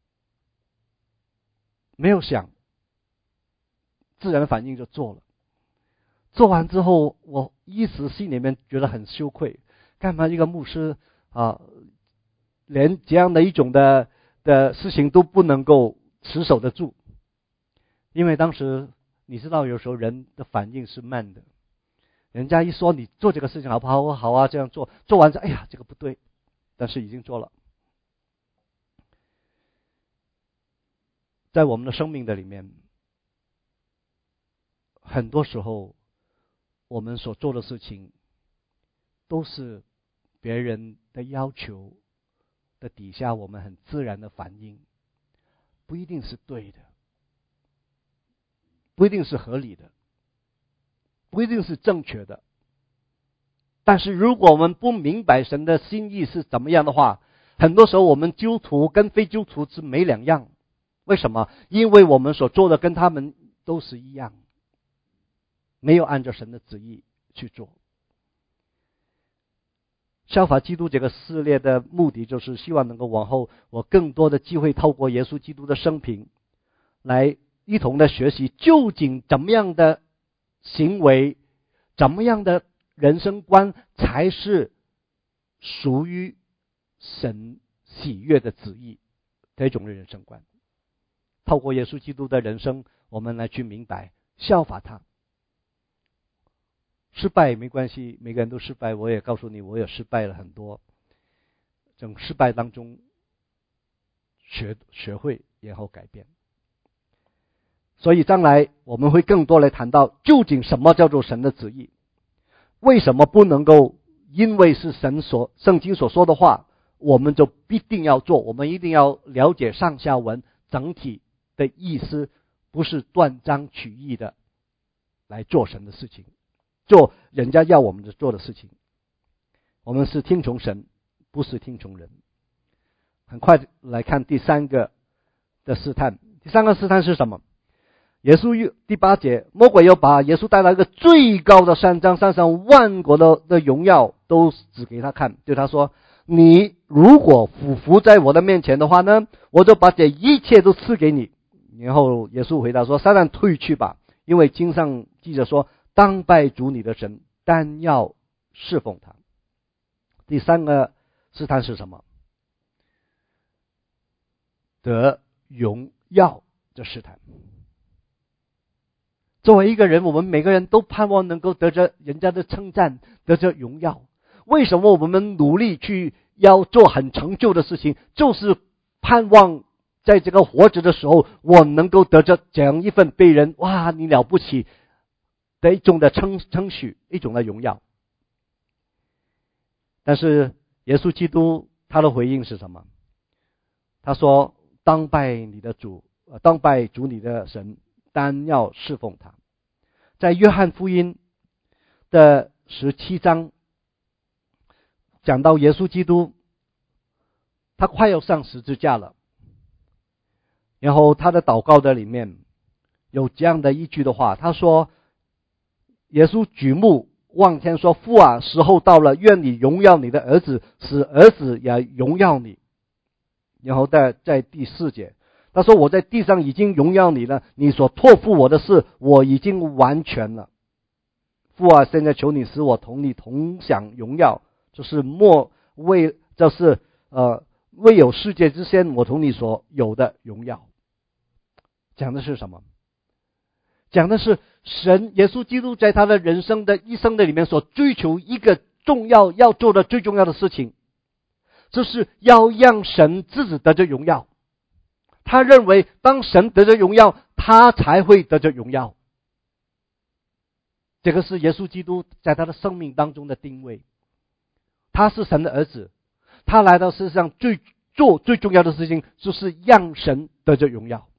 没有想，自然的反应就做了。做完之后，我一时心里面觉得很羞愧，干嘛一个牧师啊，连这样的一种的的事情都不能够持守得住。因为当时你知道，有时候人的反应是慢的。人家一说你做这个事情好不好？我好啊，这样做。做完之后，哎呀，这个不对，但是已经做了。在我们的生命的里面，很多时候我们所做的事情都是别人的要求的底下，我们很自然的反应，不一定是对的，不一定是合理的，不一定是正确的。 但是如果我们不明白神的心意是怎么样的话，很多时候我们基督徒跟非基督徒是没两样。为什么？因为我们所做的跟他们都是一样，没有按照神的旨意去做。效法基督这个系列的目的，就是希望能够往后我更多的机会透过耶稣基督的生平，来一同的学习究竟怎么样的行为，怎么样的人生观才是属于神喜悦的旨意这种的人生观。透过耶稣基督的人生，我们来去明白效法他。失败也没关系，每个人都失败，我也告诉你，我也失败了很多。从失败当中学学会，然后改变。所以将来我们会更多来谈到究竟什么叫做神的旨意，为什么不能够因为是神所圣经所说的话，我们就必定要做。我们一定要了解上下文整体的意思，不是断章取义的来做神的事情，做人家要我们做的事情。我们是听从神，不是听从人。很快来看第三个的试探。第三个试探是什么？耶稣又第八节，魔鬼又把耶稣带到一个最高的山上，山上万国的的荣耀都指给他看，对他说：你如果俯伏在我的面前的话呢，我就把这一切都赐给你。然后耶稣回答说：撒旦退去吧，因为经上记着说，当拜主你的神，单要侍奉他。第三个试探是什么？得荣耀的试探。作为一个人，我们每个人都盼望能够得着人家的称赞，得着荣耀。为什么我们努力去要做很成就的事情，就是盼望在这个活着的时候，我能够得着这样一份被人哇你了不起的一种的称称许，一种的荣耀。但是耶稣基督他的回应是什么？他说：当拜你的主，当拜主你的神，单要侍奉他。在约翰福音的十七章讲到耶稣基督他快要上十字架了，然后他的祷告的里面有这样的一句的话，他说：耶稣举目望天说，父啊，时候到了，愿你荣耀你的儿子，使儿子也荣耀你。然后在在第四节他说，我在地上已经荣耀你了，你所托付我的事我已经完全了。父啊，现在求你使我同你同享荣耀，就是莫为就是呃未有世界之先我同你所有的荣耀。讲的是什么？讲的是神耶稣基督在他的人生的一生的里面所追求一个重要要做的最重要的事情，就是要让神自己得着荣耀。他认为当神得着荣耀，他才会得着荣耀。这个是耶稣基督在他的生命当中的定位。他是神的儿子，他来到世上最做最重要的事情，就是让神得着荣耀。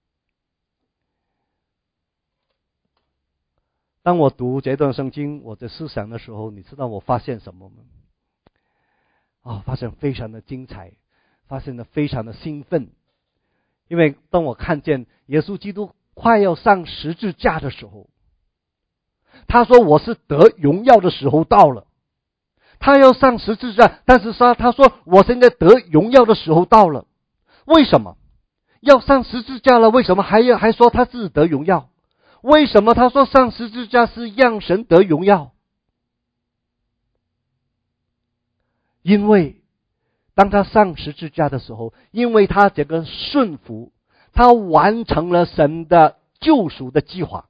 当我读这段圣经，我在思想的时候，你知道我发现什么吗？哦，发现非常的精彩，发现的非常的兴奋。因为当我看见耶稣基督快要上十字架的时候，他说我是得荣耀的时候到了。他要上十字架，但是他他说我现在得荣耀的时候到了。为什么要上十字架了？为什么还要还说他自己得荣耀？为什么他说上十字架是让神得荣耀？因为当他上十字架的时候，因为他这个顺服，他完成了神的救赎的计划。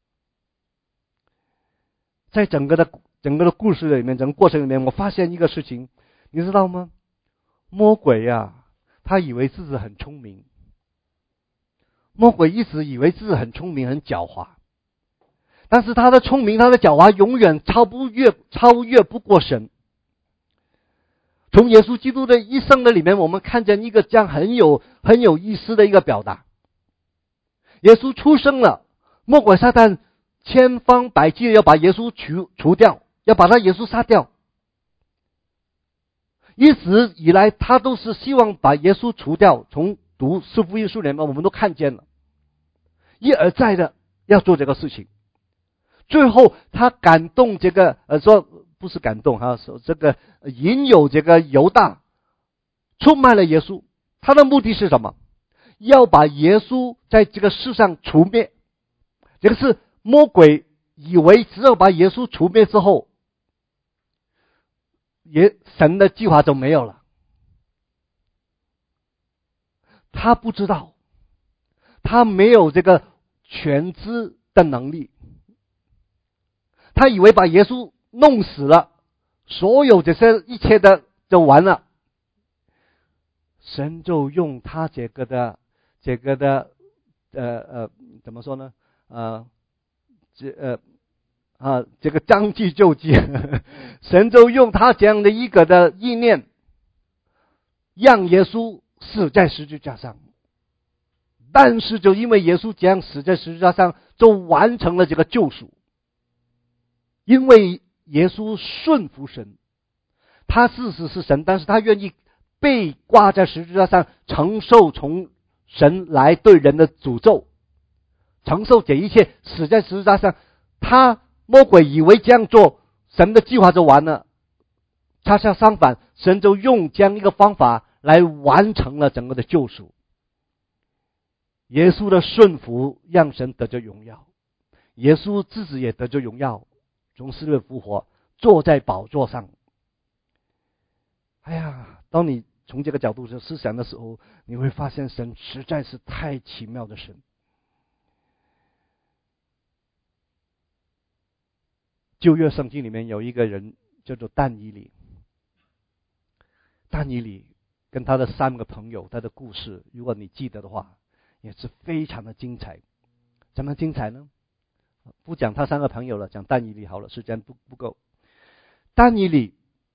在整个的整个的故事里面，整个过程里面，我发现一个事情，你知道吗？魔鬼啊，他以为自己很聪明，魔鬼一直以为自己很聪明很狡猾，但是他的聪明他的狡猾永远超不越超越不过神。从耶稣基督的一生的里面，我们看见一个这样很有很有意思的一个表达。耶稣出生了，魔鬼撒旦千方百计要把耶稣除除掉， 要把他耶稣杀掉。一直以来，他都是希望把耶稣除掉。从读四福音书里面，我们都看见了，一而再的要做这个事情。最后，他感动这个呃，说不是感动哈，说这个引诱这个犹大出卖了耶稣。他的目的是什么？要把耶稣在这个世上除灭。这个是魔鬼以为只有把耶稣除灭之后，也神的计划就没有了。他不知道，他没有这个全知的能力。他以为把耶稣弄死了，所有这些一切的就完了。神就用他这个的这个的呃呃怎么说呢？呃这呃啊这个将计就计，神就用他这样的一个的意念，让耶稣死在十字架上。但是就因为耶稣这样死在十字架上，就完成了这个救赎。因为耶稣顺服神，他事实是神，但是他愿意被挂在十字架上，承受从神来对人的诅咒，承受这一切，死在十字架上。他魔鬼以为这样做，神的计划就完了。恰恰相反，神就用这样一个方法来完成了整个的救赎。耶稣的顺服让神得着荣耀，耶稣自己也得着荣耀，从死里复活，坐在宝座上。哎呀，当你从这个角度去思想的时候，你会发现神实在是太奇妙的神。旧约圣经里面有一个人叫做但以理，但以理跟他的三个朋友，他的故事，如果你记得的话，也是非常的精彩。怎么精彩呢？不讲他三个朋友了，讲但以理好了，时间不不够。但以理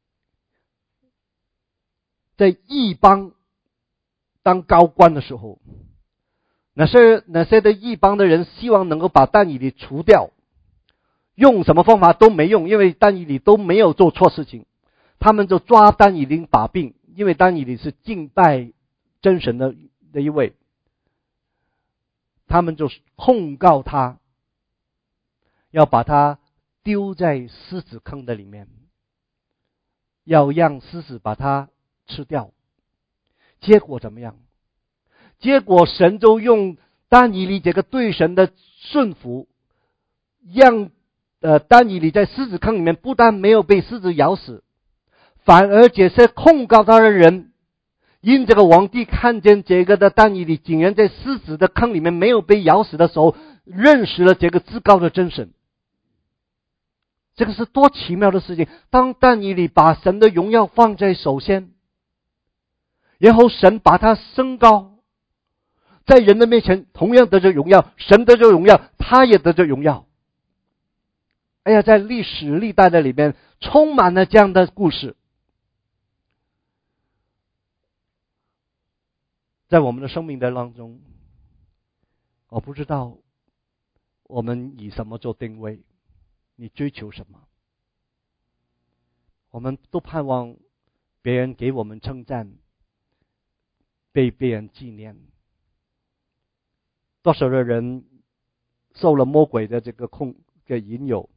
在异邦当高官的时候，那些那些的异邦的人希望能够把但以理除掉，用什么方法都没用，因为但以理都没有做错事情。他们就抓但以理把柄，因为但以理是敬拜真神的的一位，他们就控告他，要把他丢在狮子坑的里面，要让狮子把他吃掉。结果怎么样？结果神就用但以理这个对神的顺服，让呃但以理在狮子坑里面不但没有被狮子咬死，反而这些控告他的人，因这个皇帝看见这个的但以理竟然在狮子的坑里面没有被咬死的时候，认识了这个至高的真神。这个是多奇妙的事情！当但以理把神的荣耀放在首先，然后神把他升高，在人的面前同样得着荣耀，神得着荣耀，他也得着荣耀。哎呀，在历史历代的里面充满了这样的故事。在我们的生命的当中，我不知道我们以什么做定位，你追求什么？我们都盼望别人给我们称赞，被别人纪念。多少的人受了魔鬼的这个控的引诱，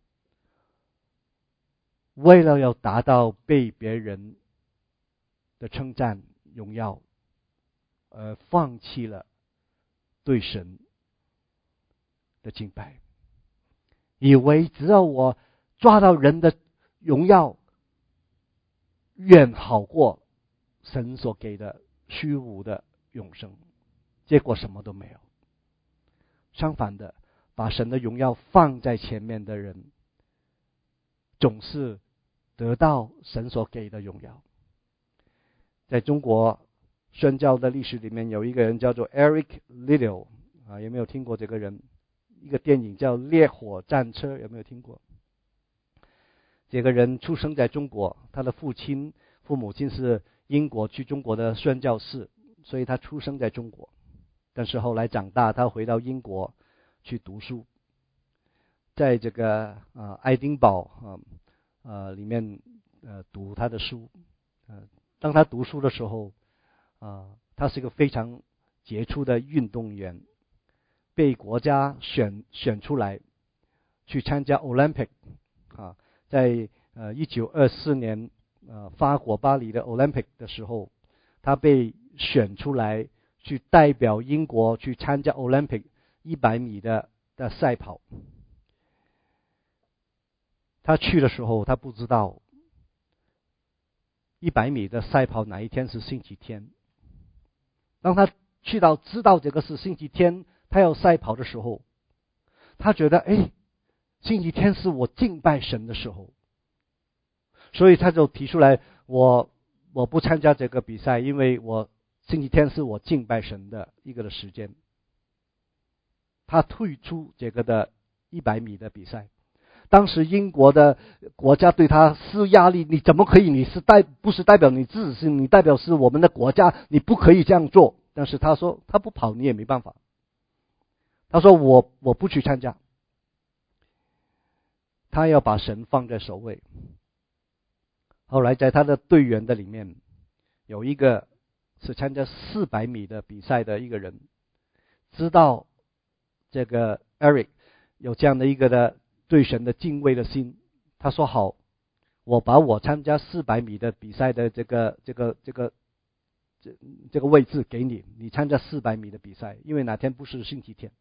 为了要达到被别人的称赞荣耀，而放弃了对神的敬拜，以为只要我抓到人的荣耀，远好过神所给的虚无的永生。结果什么都没有。相反的，把神的荣耀放在前面的人，总是得到神所给的荣耀。在中国宣教的历史里面，有一个人叫做 Eric Liddell 啊，有没有听过这个人？一个电影叫《烈火战车》，有没有听过？这个人出生在中国，他的父亲、父母亲是英国去中国的宣教士，所以他出生在中国。但是后来长大，他回到英国去读书，在这个啊爱丁堡啊呃里面呃读他的书，呃，当他读书的时候，啊、呃，他是一个非常杰出的运动员，被国家选选出来去参加 Olympic 啊，在呃一九二四年呃法国巴黎的 Olympic 的时候，他被选出来去代表英国去参加 Olympic 一百米的的赛跑。他去的时候，他不知道一百米的赛跑哪一天是星期天。当他去到知道这个是星期天，他要赛跑的时候，他觉得哎，星期天是我敬拜神的时候，所以他就提出来，我我不参加这个比赛，因为我星期天是我敬拜神的一个的时间。他退出这个的一百米的比赛。当时英国的国家对他施压力，你怎么可以？你是代不是代表你自己，是你代表是我们的国家，你不可以这样做。但是他说他不跑，你也没办法。他说我我不去参加，他要把神放在首位。后来在他的队员的里面，有一个是参加四百米的比赛的一个人，知道这个 Eric 有这样的一个的对神的敬畏的心，他说好，我把我参加四百米的比赛的这个这个这个这这个位置给你，你参加四百米的比赛，因为哪天不是星期天。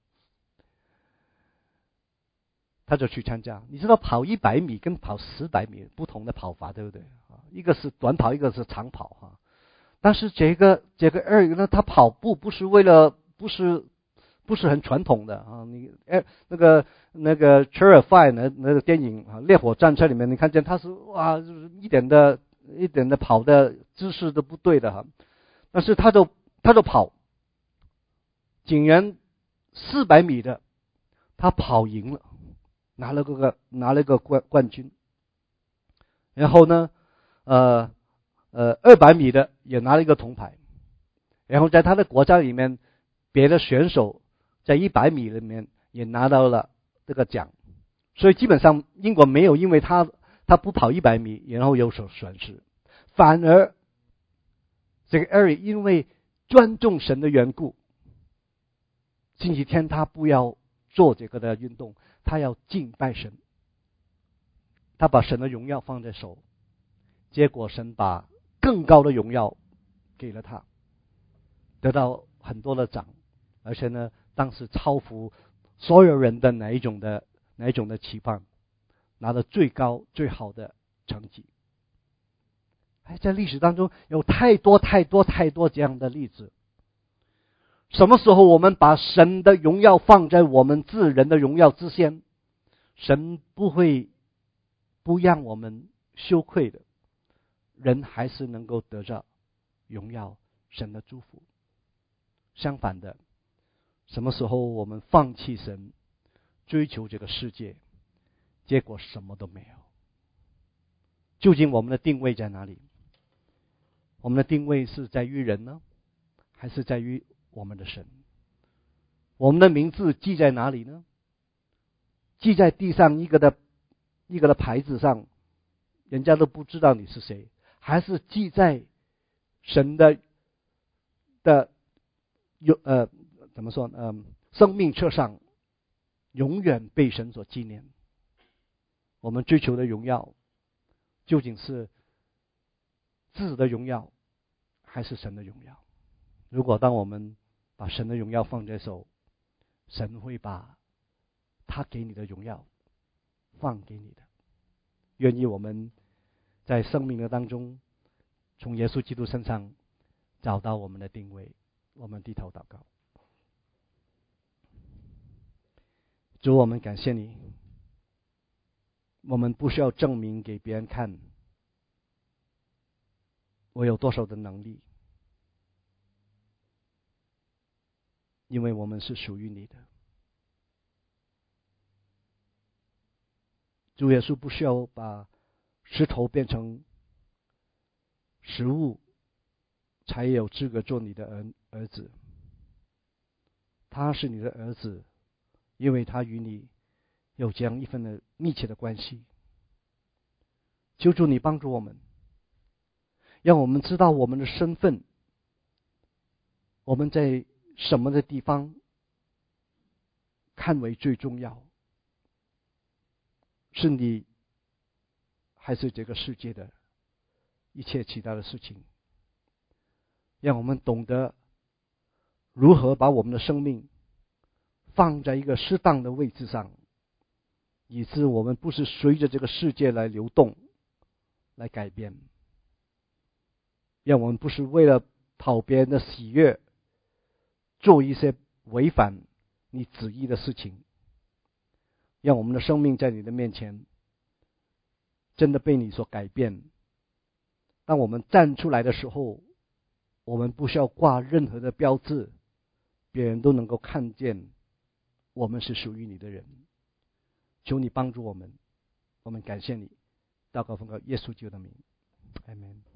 他就去参加。你知道跑一百米跟跑十百米不同的跑法，对不对？一个是短跑，一个是长跑哈。但是这个这个二呢，他跑步不是为了不是不是很传统的啊。你哎那个那个 Terrify 那那个电影啊，烈火战车里面你看见他是哇，就是一点的一点的跑的姿势都不对的哈。但是他就他就跑，竟然四百米的他跑赢了。拿了个拿了个冠冠军，然后呢，呃呃，二百米的也拿了一个铜牌，然后在他的国家里面，别的选手在一百米里面也拿到了这个奖，所以基本上英国没有因为他他不跑一百米然后有所损失，反而这个 Eric 因为尊重神的缘故，星期天他不要做这个的运动。他要敬拜神，他把神的荣耀放在手，结果神把更高的荣耀给了他，得到很多的奖，而且呢，当时超乎所有人的哪一种的哪一种的期望，拿了最高最好的成绩。哎，在历史当中有太多太多太多这样的例子。什么时候我们把神的荣耀放在我们自人的荣耀之先，神不会不让我们羞愧的，人还是能够得着荣耀神的祝福。相反的，什么时候我们放弃神，追求这个世界，结果什么都没有。究竟我们的定位在哪里？我们的定位是在于人呢，还是在于我们的神？我们的名字记在哪里呢？记在地上一个的一个的牌子上，人家都不知道你是谁，还是记在神的的有呃怎么说嗯、呃、生命册上，永远被神所纪念。我们追求的荣耀究竟是自己的荣耀，还是神的荣耀？如果当我们把神的荣耀放在手，神会把他给你的荣耀放给你的。愿意我们在生命的当中，从耶稣基督身上找到我们的定位。我们低头祷告。主，我们感谢你，我们不需要证明给别人看我有多少的能力，因为我们是属于你的。主耶稣不需要把石头变成食物才有资格做你的儿儿子，他是你的儿子，因为他与你有这样一份的密切的关系。 求主你帮助我们，让我们知道我们的身份，我们在什么的地方看为最重要，是你还是这个世界的一切其他的事情。让我们懂得如何把我们的生命放在一个适当的位置上，以致我们不是随着这个世界来流动来改变，让我们不是为了讨别人的喜悦做一些违反你旨意的事情，让我们的生命在你的面前真的被你所改变。当我们站出来的时候，我们不需要挂任何的标志，别人都能够看见我们是属于你的人。求你帮助我们，我们感谢你，祷告奉告耶稣基督的名，阿们。